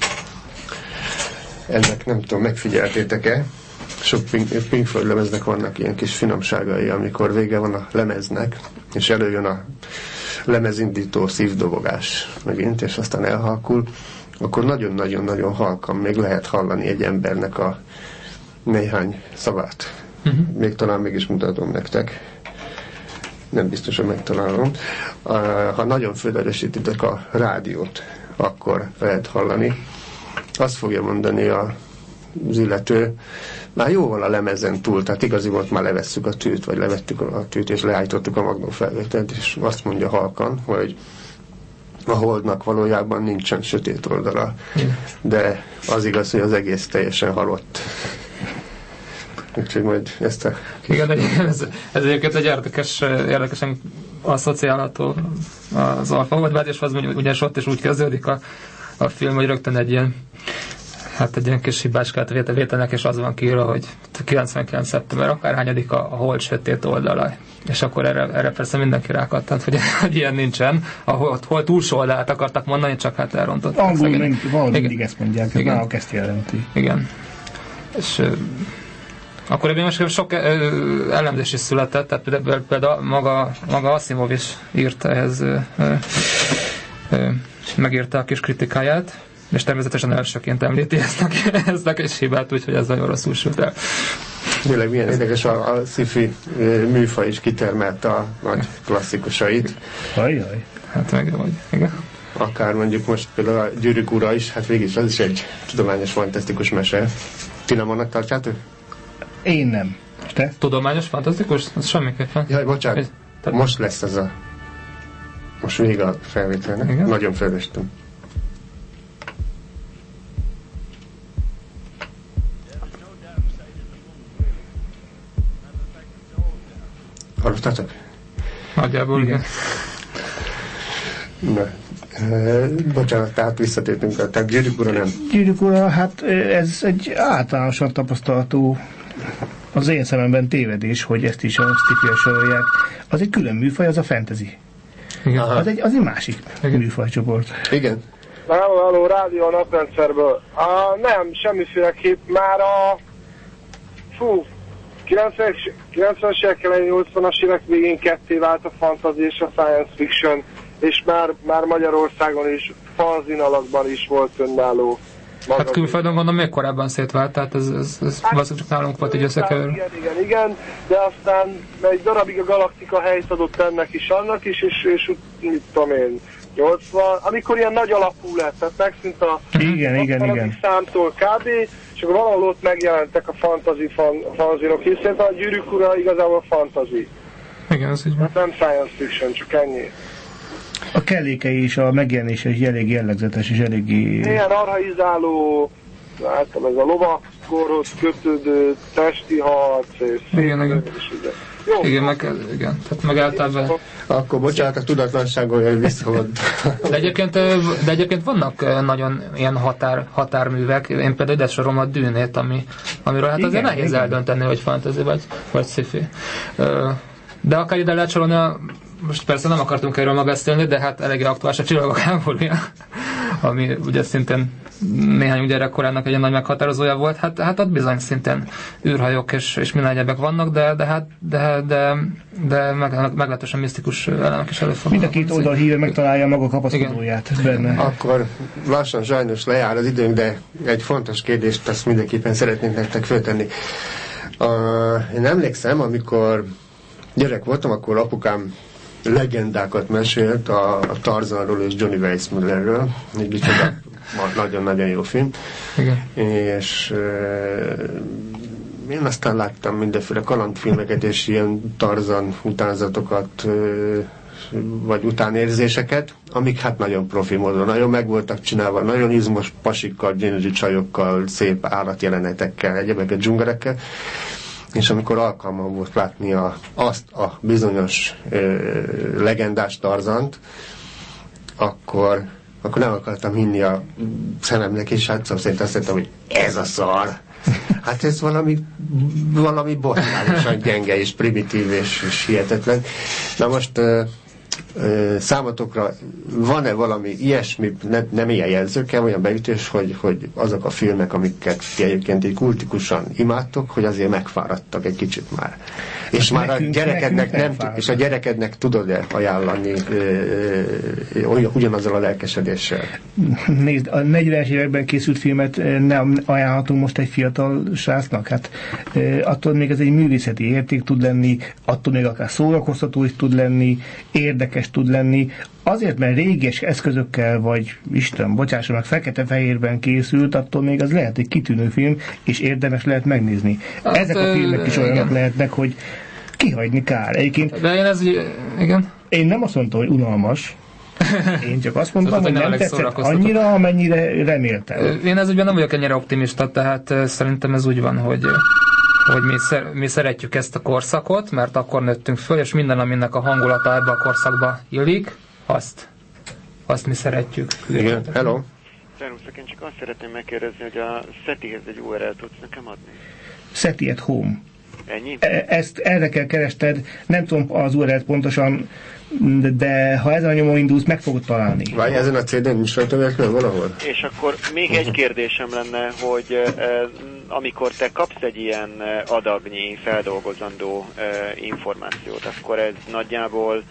Ennek nem tudom, megfigyeltétek-e? Sok Pink, Pink Floyd lemeznek vannak ilyen kis finomságai, amikor vége van a lemeznek, és előjön a lemezindító szívdobogás megint, és aztán elhalkul, akkor nagyon-nagyon-nagyon halkan még lehet hallani egy embernek a néhány szavát. Uh-huh. Még talán mégis mutatom nektek. Nem biztos, hogy megtalálom. Ha nagyon föderősítitek a rádiót, akkor lehet hallani. Azt fogja mondani a, az illető, már jóval a lemezen túl, tehát igaziból már levesszük a tűt, vagy levettük a tűt, és leállítottuk a magnófelvételt, és azt mondja halkan, hogy a holdnak valójában nincsen sötét oldala, de az igaz, hogy az egész teljesen halott. Úgyhogy majd ezt a... Igen, ez, ez egyébként egy érdekes, érdekesen asszociálható az alfaholdvágy, és az ugyanis ott is úgy kezdődik a, a film, hogy rögtön egy ilyen, hát egy ilyen kis hibáskát vételnek, és az van kiírva, hogy kilencvenkilenc szeptember akárhányadik a, a hold sötét oldala. És akkor erre, erre persze mindenki rákattant, hogy, hogy ilyen nincsen. A hold, hold túlsó oldalát akartak mondani, csak hát elrontották. Angolul valahogy mindig ezt mondják, hogy náluk ezt jelenti. Igen. És akkor ebben most sok elemzés is született, tehát például, például maga, maga Asimov is írt ehhez, ö, ö, megírta a kis kritikáját, és természetesen elsőként említi ezt a, ezt a kis hibát, úgyhogy ez nagyon rosszul sült el. Tényleg milyen érdekes, a, a sci-fi műfaj is kitermelte a nagy klasszikusait. Ajjaj. Hát meg vagy, igen. Akár mondjuk most például a Gyűrűk ura is, hát végig az is egy tudományos, fantasztikus mese. Tinamónak tartjátok? Én nem. Te? Tudományos, fantasztikus? Az semmiképpen. Jaj, bocsánat. Egy, most lesz ez a... Most vége a felvételnek. Igen? Nagyon felvestem. Hallottatok? Nagyjából, igen. Na, e, bocsánat, tehát visszatértünk, tehát Gyűrűk ura nem. Gyűrűk ura, hát ez egy általánosan tapasztalható, az én szememben tévedés, hogy ezt is a sci-fi-re sorolják. Az egy külön műfaj, az a fantasy. Igen. Az egy, az egy másik igen. műfajcsoport. Igen. Halló, halló, rádió a naprendszerből. Uh, nem, semmiféleképp. Már a fú, kilencvenes évek elején, nyolcvanas évek végén ketté vált a fantasy és a science fiction, és már, már Magyarországon is, fanzin alakban is volt önálló Hát külföldön gondolom még korábban szétvált, tehát ez, ez, ez hát, valószínűleg csak nálunk volt egy összekeverő. Igen, igen, igen, de aztán egy darabig a Galaktika helyt adott ennek is, annak is, és, és mit tudom én, nyolcvan, amikor ilyen nagy alapú lett, tehát megszűnt a igen, igen, igen. számtól kb. És akkor valahol ott megjelentek a fantasy fan, fanzinok, hiszen a Gyűrűk ura igazából fantasy. Igen, ez így van. Hát nem science fiction, csak ennyi. A kellékei is, a megjelenése is elég jellegzetes, és eléggé... Ilyen arhaizáló, láttam, ez a lovakkorhoz kötődő testi harc, és... Igen, igen. Jó. Igen, meg, igen, tehát meg általában... Akkor bocsánat, a tudatlanságon jön vissza. De egyébként, de egyébként vannak nagyon ilyen határ, határművek. Én például ide sorolom a Dűnét, ami, amiről hát igen, azért nehéz igen. eldönteni, hogy fantasy vagy, vagy sci-fi. De akár ide lehet sorolni a... Most persze nem akartunk erről ma beszélni, de hát eléggé aktuális a Csillagok háborúja, ami ugye szintén néhány gyerekkorának egy nagy meghatározója volt. Hát, hát ott bizony szintén űrhajók és, és minden egyebek vannak, de, de, hát, de, de, de meg, meglehetősen misztikus elemek is előfordulnak. Mind a két oldal híve megtalálja maga kapaszkodóját benne. Akkor lassan sajnos lejár az időnk, de egy fontos kérdést azt mindenképpen szeretnénk nektek föltenni. Uh, én emlékszem, amikor gyerek voltam, akkor apukám legendákat mesélt a, a Tarzanról és Johnny Weissmullerről. Egy biztosan nagyon-nagyon jó film. Igen. És uh, én aztán láttam mindenféle kalandfilmeket és ilyen Tarzan utánzatokat, uh, vagy utánérzéseket, amik hát nagyon profi módon, nagyon meg voltak csinálva, nagyon izmos pasikkal, gyönyörű csajokkal, szép állatjelenetekkel, egyebeket, dzsungerekkel. És amikor alkalmam volt látni a, azt a bizonyos ö, legendás Tarzant, akkor, akkor nem akartam hinni a szememnek, és hát szó szerint azt mondtam, hogy ez a szar. Hát ez valami, valami botrányosan gyenge, és primitív, és, és hihetetlen. Na most ö, ö, számotokra van-e valami ilyesmi, ne, nem ilyen jelzőkkel, olyan beütés, hogy, hogy azok a filmek, amiket ti egyébként így kultikusan imádtok, hogy azért megfáradtak egy kicsit már. És hát már nekünk, a gyerekednek nem, és a gyerekednek tudod-e ajánlani ö, ö, ugyanazzal a lelkesedéssel? Nézd, a negyvenes években készült filmet nem ajánlhatunk most egy fiatal srácnak. Hát attól még ez egy művészeti érték tud lenni, attól még akár szórakoztató is tud lenni, érdekes tud lenni. Azért, mert réges eszközökkel, vagy Isten, bocsásson meg, fekete-fehérben készült, attól még az lehet egy kitűnő film, és érdemes lehet megnézni. Hát, ezek a filmek is olyanok lehetnek, hogy kihagyni kár. Egyébként... De én ez igen? Én nem azt mondtam, hogy unalmas. Én csak azt mondtam, hogy nem tetszett annyira, amennyire reméltem. Én ez ugye nem vagyok ennyire optimista, tehát szerintem ez úgy van, hogy hogy mi, szer- mi szeretjük ezt a korszakot, mert akkor nőttünk föl, és minden, aminek a hangulata ebbe a korszakba illik, azt, azt mi szeretjük. Igen, hello. Szervusztok, én csak azt szeretném megkérdezni, hogy a SETI-hez egy u er el tudsz nekem adni? SETI at Home. Ennyi? Ezt erre kell kerested, nem tudom az u er el-t pontosan, de ha ezen a nyomon indulsz, meg fogod találni. Várj, ezen a cé dén nincs rajta nélkül valahol? És akkor még egy kérdésem lenne, hogy eh, amikor te kapsz egy ilyen adagnyi feldolgozandó eh, információt, akkor ez nagyjából,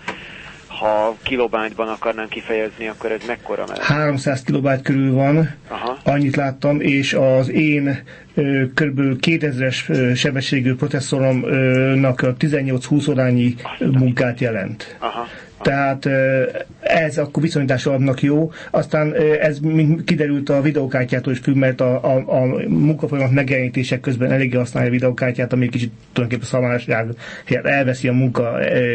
ha kilobájtban akarnám kifejezni, akkor ez mekkora mellett? háromszáz kilobájt körül van, aha. Annyit láttam, és az én ö, kb. kétezres ö, sebességű processzoromnak a tizennyolc-húsz órányi munkát jelent. Aha. Tehát ez akkor viszonyításra adnak jó. Aztán ez kiderült a videokártyától is függ, mert a, a, a munkafolyamat megjelenítések közben eléggé használja a videokártyát, ami kicsit tulajdonképpen szamárság elveszi a munka,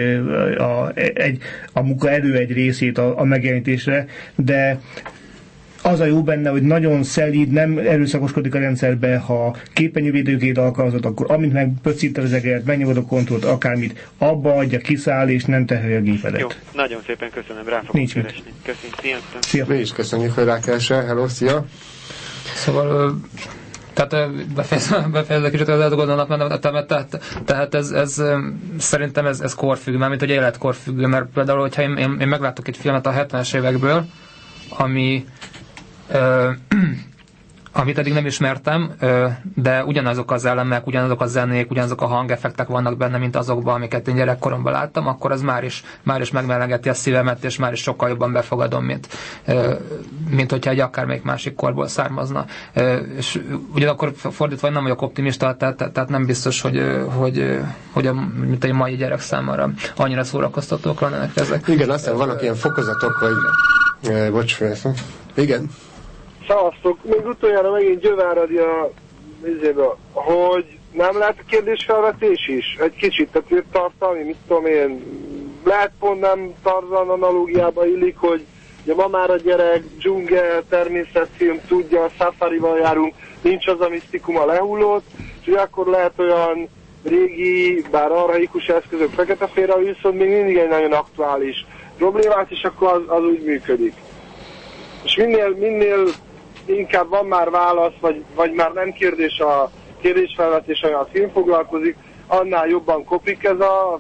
a, egy, a munka elő egy részét a, a megjelenítésre, de az a jó benne, hogy nagyon szelíd, nem erőszakoskodik a rendszerbe, ha képernyővédőgét alkalmazott, akkor amint megpöccinted az egeret, megnyomod a kontrollt, akármit, abba adja, kiszáll, és nem terhelje a gépedet. Jó, nagyon szépen köszönöm, rá fogok keresni. Köszönöm, sziasztok! Szia. Mi is köszönjük, hogy rákeresel. Hello, szia! Szóval... Tehát befejezve kicsit az gondolat, tehát, tehát ez, ez, szerintem ez, ez korfüggő, mert mint hogy életkorfüggő, mert például, hogyha én, én, én meglátok egy filmet a hetvenes évekből, ami, ö, amit eddig nem ismertem, de ugyanazok az elemek, ugyanazok a zenék, ugyanazok a hangeffektek vannak benne, mint azokban, amiket én gyerekkoromban láttam, akkor az már is, már is megmelengeti a szívemet, és már is sokkal jobban befogadom, mint, mint hogyha egy akármelyik másik korból származna. És ugyanakkor fordítva nem vagyok optimista, tehát, tehát nem biztos, hogy, hogy, hogy a, mint egy mai gyerek számára annyira szórakoztatók lennének ezek. Igen, aztán vannak ilyen fokozatok, hogy... Eh, bocs, felszom. Igen. Szavaztok, még utoljára megint Gyöváradi a vizébe, hogy nem lehet kérdésfelvetés is? Egy kicsit, tehát írt tartalmi, mit tudom én, lehet pont nem Tarzan analógiába illik, hogy ugye ma már a gyerek, dzsungel, természetfilm, tudja, a safarival járunk, nincs az a misztikum, a lehullót, és akkor lehet olyan régi, bár archaikus eszközök fekete-félre, viszont még mindig egy nagyon aktuális problémát, és akkor az, az úgy működik. És minél, minél inkább van már válasz, vagy, vagy már nem kérdés a kérdésfelvetés, olyan a film foglalkozik, annál jobban kopik ez a...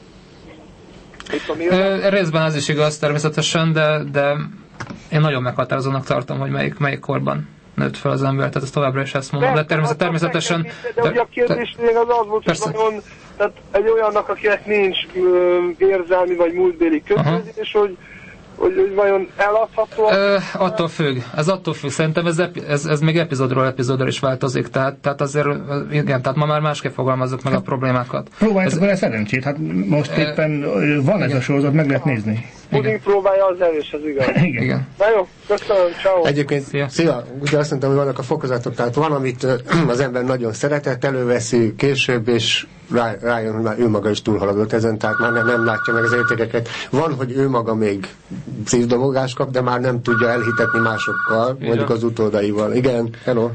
E, részben az is igaz természetesen, de, de én nagyon meghatározónak tartom, hogy melyik, melyik korban nőtt fel az ember, tehát ezt továbbra is ezt mondom, de, de természet, természetesen... De, de, de ugye a kérdés még az az volt, hogy nagyon, tehát egy olyannak, akinek nincs ö, érzelmi vagy múltbéli kötődés, hogy Hogy, hogy vajon eladható? Ö, attól függ. Ez attól függ. Szerintem ez, ez, ez még epizódról epizódra is változik. Tehát, tehát azért, igen, tehát ma már másképp fogalmazzuk meg a problémákat. Próbáljátok vele szerencsét. Hát most e, éppen van ez a sorozat, meg lehet nézni. Puding próbálja az erős, az igaz. Igen. igen. Na jó, köszönöm, ciao. Egyébként, szia. szia, ugye azt mondtam, hogy vannak a fokozatok, tehát van, amit az ember nagyon szeretett, előveszi később, és rá, rájön, hogy már ő maga is túlhaladott ezen, tehát már nem, nem látja meg az értékeket. Van, hogy ő maga még szívdobogást kap, de már nem tudja elhitetni másokkal, igen. mondjuk az utódaival. Igen, hello.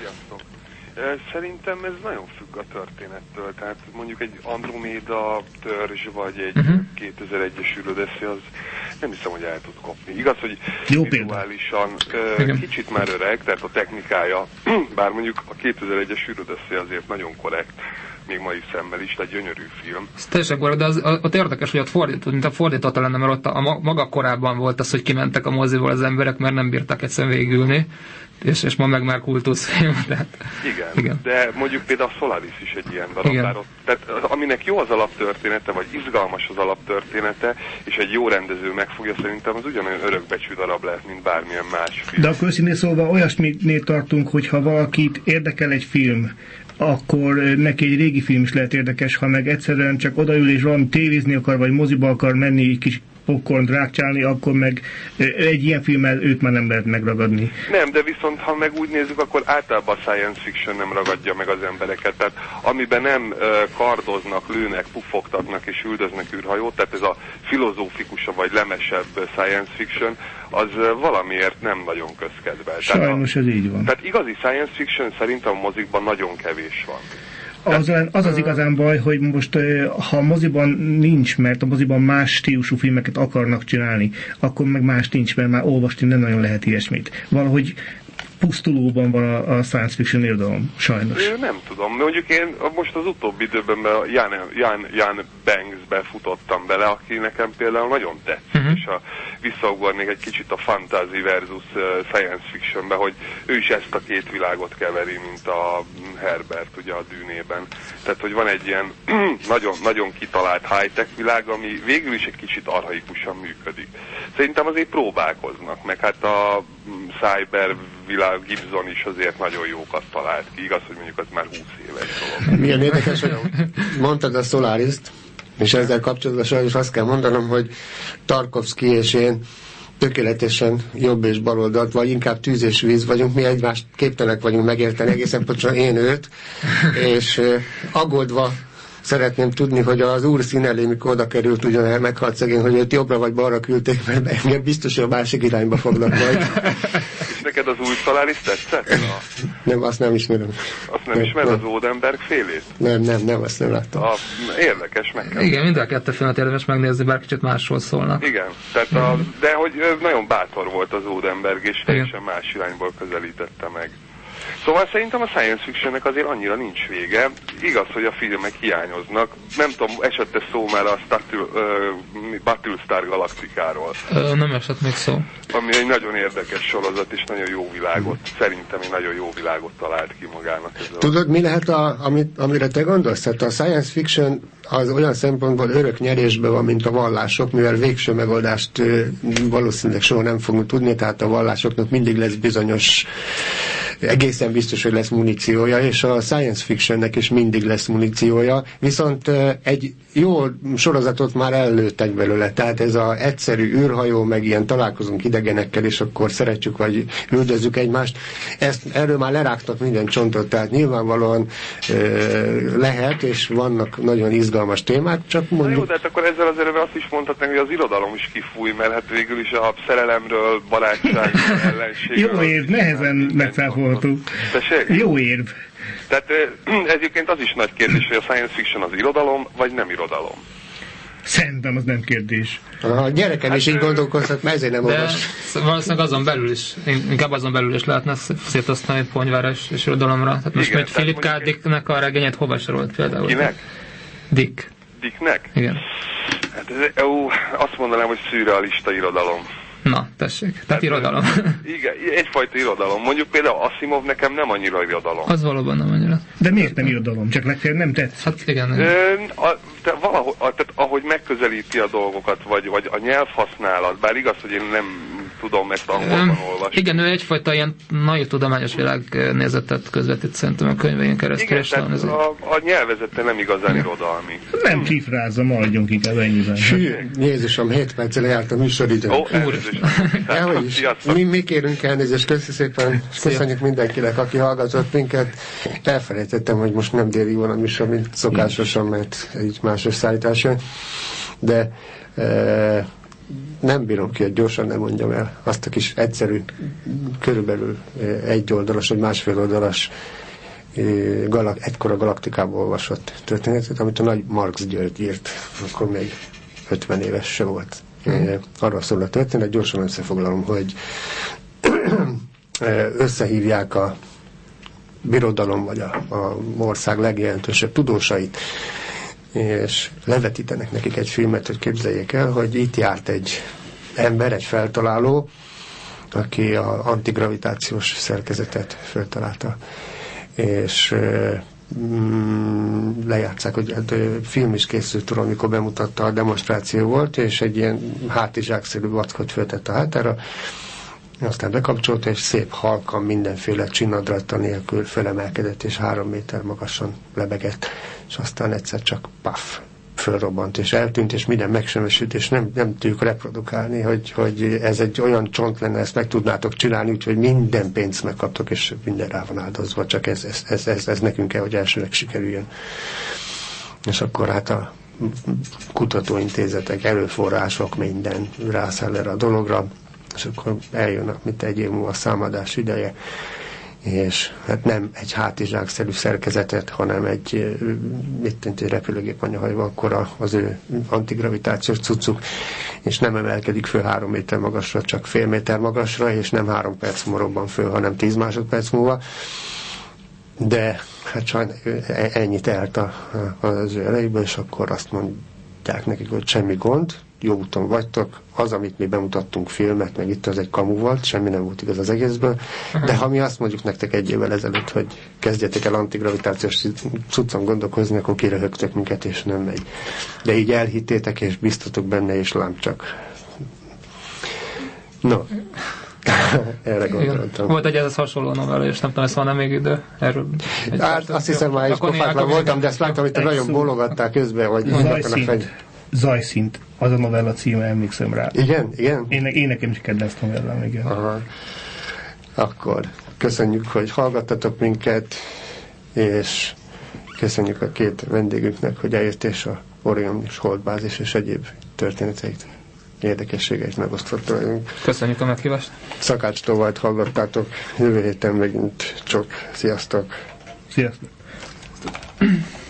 Szerintem ez nagyon függ a történettől, tehát mondjuk egy Androméda törzs, vagy egy uh-huh. kétezer-egyes űrödeszi, az nem hiszem, hogy el tud kopni. Igaz, hogy jó vizuálisan uh, kicsit már öreg, tehát a technikája, bár mondjuk a kétezer-egyes űrödeszi azért nagyon korrekt, még mai szemmel is, egy gyönyörű film. Ez teljesen korrekt, de az, ott érdekes, hogy ott fordított, mint a fordította lenne, mert ott a, a maga korában volt az, hogy kimentek a moziból az emberek, mert nem bírtak egyszerűen végülni. És, és ma meg már kultuszfilm. Tehát, igen, igen, de mondjuk például a Solaris is egy ilyen darab, ott, tehát aminek jó az alaptörténete, vagy izgalmas az alaptörténete, és egy jó rendező megfogja, szerintem az ugyanolyan örökbecsű darab lehet, mint bármilyen más film. De akkor őszintén szólva olyasminél tartunk, hogyha valakit érdekel egy film, akkor neki egy régi film is lehet érdekes, ha meg egyszerűen csak odaül és valami tévézni akar, vagy moziba akar menni, egy kis popcorn rákcsálni, akkor meg egy ilyen filmmel őt már nem lehet megragadni. Nem, de viszont ha meg úgy nézzük, akkor általában a science fiction nem ragadja meg az embereket. Tehát amiben nem uh, kardoznak, lőnek, pufogtatnak és üldöznek űrhajót, tehát ez a filozófikusabb vagy lemesebb science fiction, az uh, valamiért nem nagyon közkedvel. Sajnos ez így van. Tehát igazi science fiction szerintem a mozikban nagyon kevés van. Az, az az igazán baj, hogy most ha a moziban nincs, mert a moziban más stílusú filmeket akarnak csinálni, akkor meg más nincs, mert már olvasni nem nagyon lehet ilyesmit. Valahogy pusztulóban van a, a science fiction irodalom, sajnos. Ő, nem tudom, mondjuk én most az utóbbi időben Jan, Jan, Jan Banksbe futottam bele, aki nekem például nagyon tetszik, uh-huh. és ha visszaugornék egy kicsit a fantasy versus uh, science fictionbe, hogy ő is ezt a két világot keveri, mint a Herbert ugye a Dűnében. Tehát, hogy van egy ilyen nagyon, nagyon kitalált high-tech világ, ami végül is egy kicsit archaikusan működik. Szerintem azért próbálkoznak, meg hát a cyber világ Gibson is azért nagyon jókat talált ki. Igaz, hogy mondjuk az már húsz éves dolog. Milyen érdekes, hogy mondtad a Solaris-t, és ezzel kapcsolatban sajnos azt kell mondanom, hogy Tarkovsky és én tökéletesen jobb és baloldalt, vagy inkább tűz és víz vagyunk, mi egymást képtelenek vagyunk megérteni, egészen pontosan én őt, és uh, aggódva szeretném tudni, hogy az úr szín elé, mikor oda került, ugyan meghalt szegény, hogy őt jobbra vagy balra küldték, mert engem biztos, hogy a másik irányba fognak majd. És neked az új Solaris tetszett? Na. Nem, azt nem ismerem. Azt nem, nem ismered nem. Az Odenberg félét? Nem, nem, nem, azt nem láttam. A, érdekes, meg kell. Igen, mind a kettő filmet érdemes megnézni, bár kicsit másról szólnak. Igen, tehát a, de hogy nagyon bátor volt az Odenberg, és teljesen más irányból közelítette meg. Szóval szerintem a science fictionnek azért annyira nincs vége. Igaz, hogy a filmek hiányoznak. Nem tudom, esett-e szó már a Statul, uh, Battlestar Galactikáról. Ö, nem esett még szó. Ami egy nagyon érdekes sorozat, és nagyon jó világot, szerintem egy nagyon jó világot talált ki magának. Tudod, mi lehet, a, amit, amire te gondolsz? Tehát a science fiction az olyan szempontból örök nyerésben van, mint a vallások, mivel végső megoldást ö, valószínűleg soha nem fogunk tudni, tehát a vallásoknak mindig lesz bizonyos, egészen biztos, hogy lesz muníciója, és a science fictionnek is mindig lesz muníciója, viszont ö, egy jó sorozatot már ellőttek belőle, tehát ez az egyszerű űrhajó, meg ilyen találkozunk idegenekkel, és akkor szeretjük, vagy üldözzük egymást, ezt, erről már lerágtak minden csontot, tehát nyilvánvalóan ö, lehet, és vannak nagyon izgalmas témák, csak mondjuk... Na jó, de hát akkor ezzel azért azt is mondhatnánk, hogy az irodalom is kifúj, mert hát végül is a szerelemről, barátságról, ellenségről... Jó érv, nehezen megfelelhető. Jó érv. Tehát egyébként az is nagy kérdés, hogy a science fiction az irodalom, vagy nem irodalom. Szerintem az nem kérdés. A gyerekem hát, is így gondolkozhat, mert ezért nem olvas. Valószínűleg azon belül is, inkább azon belül is lehetne szétosztani ponyvára és, és irodalomra. Tehát most egy Philip K. Dicknek a regényet hova sorolt például? Kinek? Dick. Dicknek? Igen. Hát ez, ó, azt mondanám, hogy szürrealista irodalom. Na, tessék. Tehát hát, irodalom. Igen, egyfajta irodalom. Mondjuk például Asimov nekem nem annyira irodalom. Az valóban nem annyira. De miért nem irodalom? Csak legfeljebb nem tetsz? Hát igen. Ö, a, te valahogy, a, tehát ahogy megközelíti a dolgokat, vagy, vagy a nyelvhasználat, bár igaz, hogy én nem tudom ezt angolban um, olvasni. Igen, ő egyfajta ilyen nagy tudományos világnézetet közvetít szerintem a könyvein keresztül. Igen, tehát a, a nyelvezete nem igazán irodalmi. Nem cifrázza, maradjunk inkább ennyiben. Sű, Jézusom, hét perccel lejárt a műsoridőn. Ó, mi, mi kérünk elnézést, köszi szépen, és köszönjük mindenkinek, aki hallgatott minket. Elfelejtettem, hogy most nem déli van a műsor, mint szokásosan, mert egy másos szállítás jön, de e, nem bírom ki, hogy gyorsan nem mondjam el azt a kis egyszerű, körülbelül egy oldalas, vagy másfél oldalas galak, egykor a Galaktikából olvasott történetet, amit a nagy Marx György írt, akkor még ötven éves se volt. Hmm. Arról szól a történet, gyorsan összefoglalom, hogy összehívják a birodalom, vagy a, a ország legjelentősebb tudósait, és levetítenek nekik egy filmet, hogy képzeljék el, hogy itt járt egy ember, egy feltaláló, aki az antigravitációs szerkezetet feltalálta. És mm, lejátszák, hogy hát, film is készült, tudom, amikor bemutatta, a demonstráció volt, és egy ilyen hátizsákszerű vackot föltett a hátára, aztán bekapcsolta, és szép halkan mindenféle csinadratta nélkül fölemelkedett, és három méter magasan lebegett, és aztán egyszer csak paf, fölrobbant, és eltűnt, és minden megsemmisült, és nem, nem tudjuk reprodukálni, hogy, hogy ez egy olyan csont lenne, ezt meg tudnátok csinálni, úgyhogy minden pénzt megkaptok, és minden rá van áldozva, csak ez, ez, ez, ez, ez nekünk kell, hogy elsőnek sikerüljön. És akkor hát a kutatóintézetek, erőforrások, minden rászáll erre a dologra, és akkor eljön a, mint egy év múlva a számadás ideje, és hát nem egy hátizsákszerű szerkezetet, hanem egy, mit tűnt, egy repülőgép anyahajva, akkor az ő antigravitációs cuccuk, és nem emelkedik föl három méter magasra, csak fél méter magasra, és nem három perc múlva robban föl, hanem tíz másodperc múlva. De hát sajnos ennyit ellt a, az ő elejéből, és akkor azt mondják nekik, hogy semmi gond, jó úton vagytok, az, amit mi bemutattunk filmet, meg itt az egy kamu volt, semmi nem volt igaz az egészből, de ha mi azt mondjuk nektek egy évvel ezelőtt, hogy kezdjetek el antigravitációs cuccon gondolkozni, akkor kiröhögtök minket, és nem megy. De így elhittétek, és biztatok benne, és lám csak. No. Erre gondoltam. Volt egy ez hasonló novella, és nem tudom, ezt van-e még idő? Erről hát azt hiszem, már is pofátlan voltam, de ezt láttam, hogy te nagyon bólogattál közben, vagy zajszint. Zajszint. Az a novella címe, emlékszem rá. Igen? Igen? Én, én nekem is kedvenc novellám, igen. Aha. Akkor köszönjük, hogy hallgattatok minket, és köszönjük a két vendégünknek, hogy eljött, és a Orion és Holdbázis és egyéb történeteit, érdekességeit megosztotta velünk. Köszönjük a meghívást. Szakács Tóvajt hallgattátok, jövő héten megint csak. Sziasztok! Sziasztok!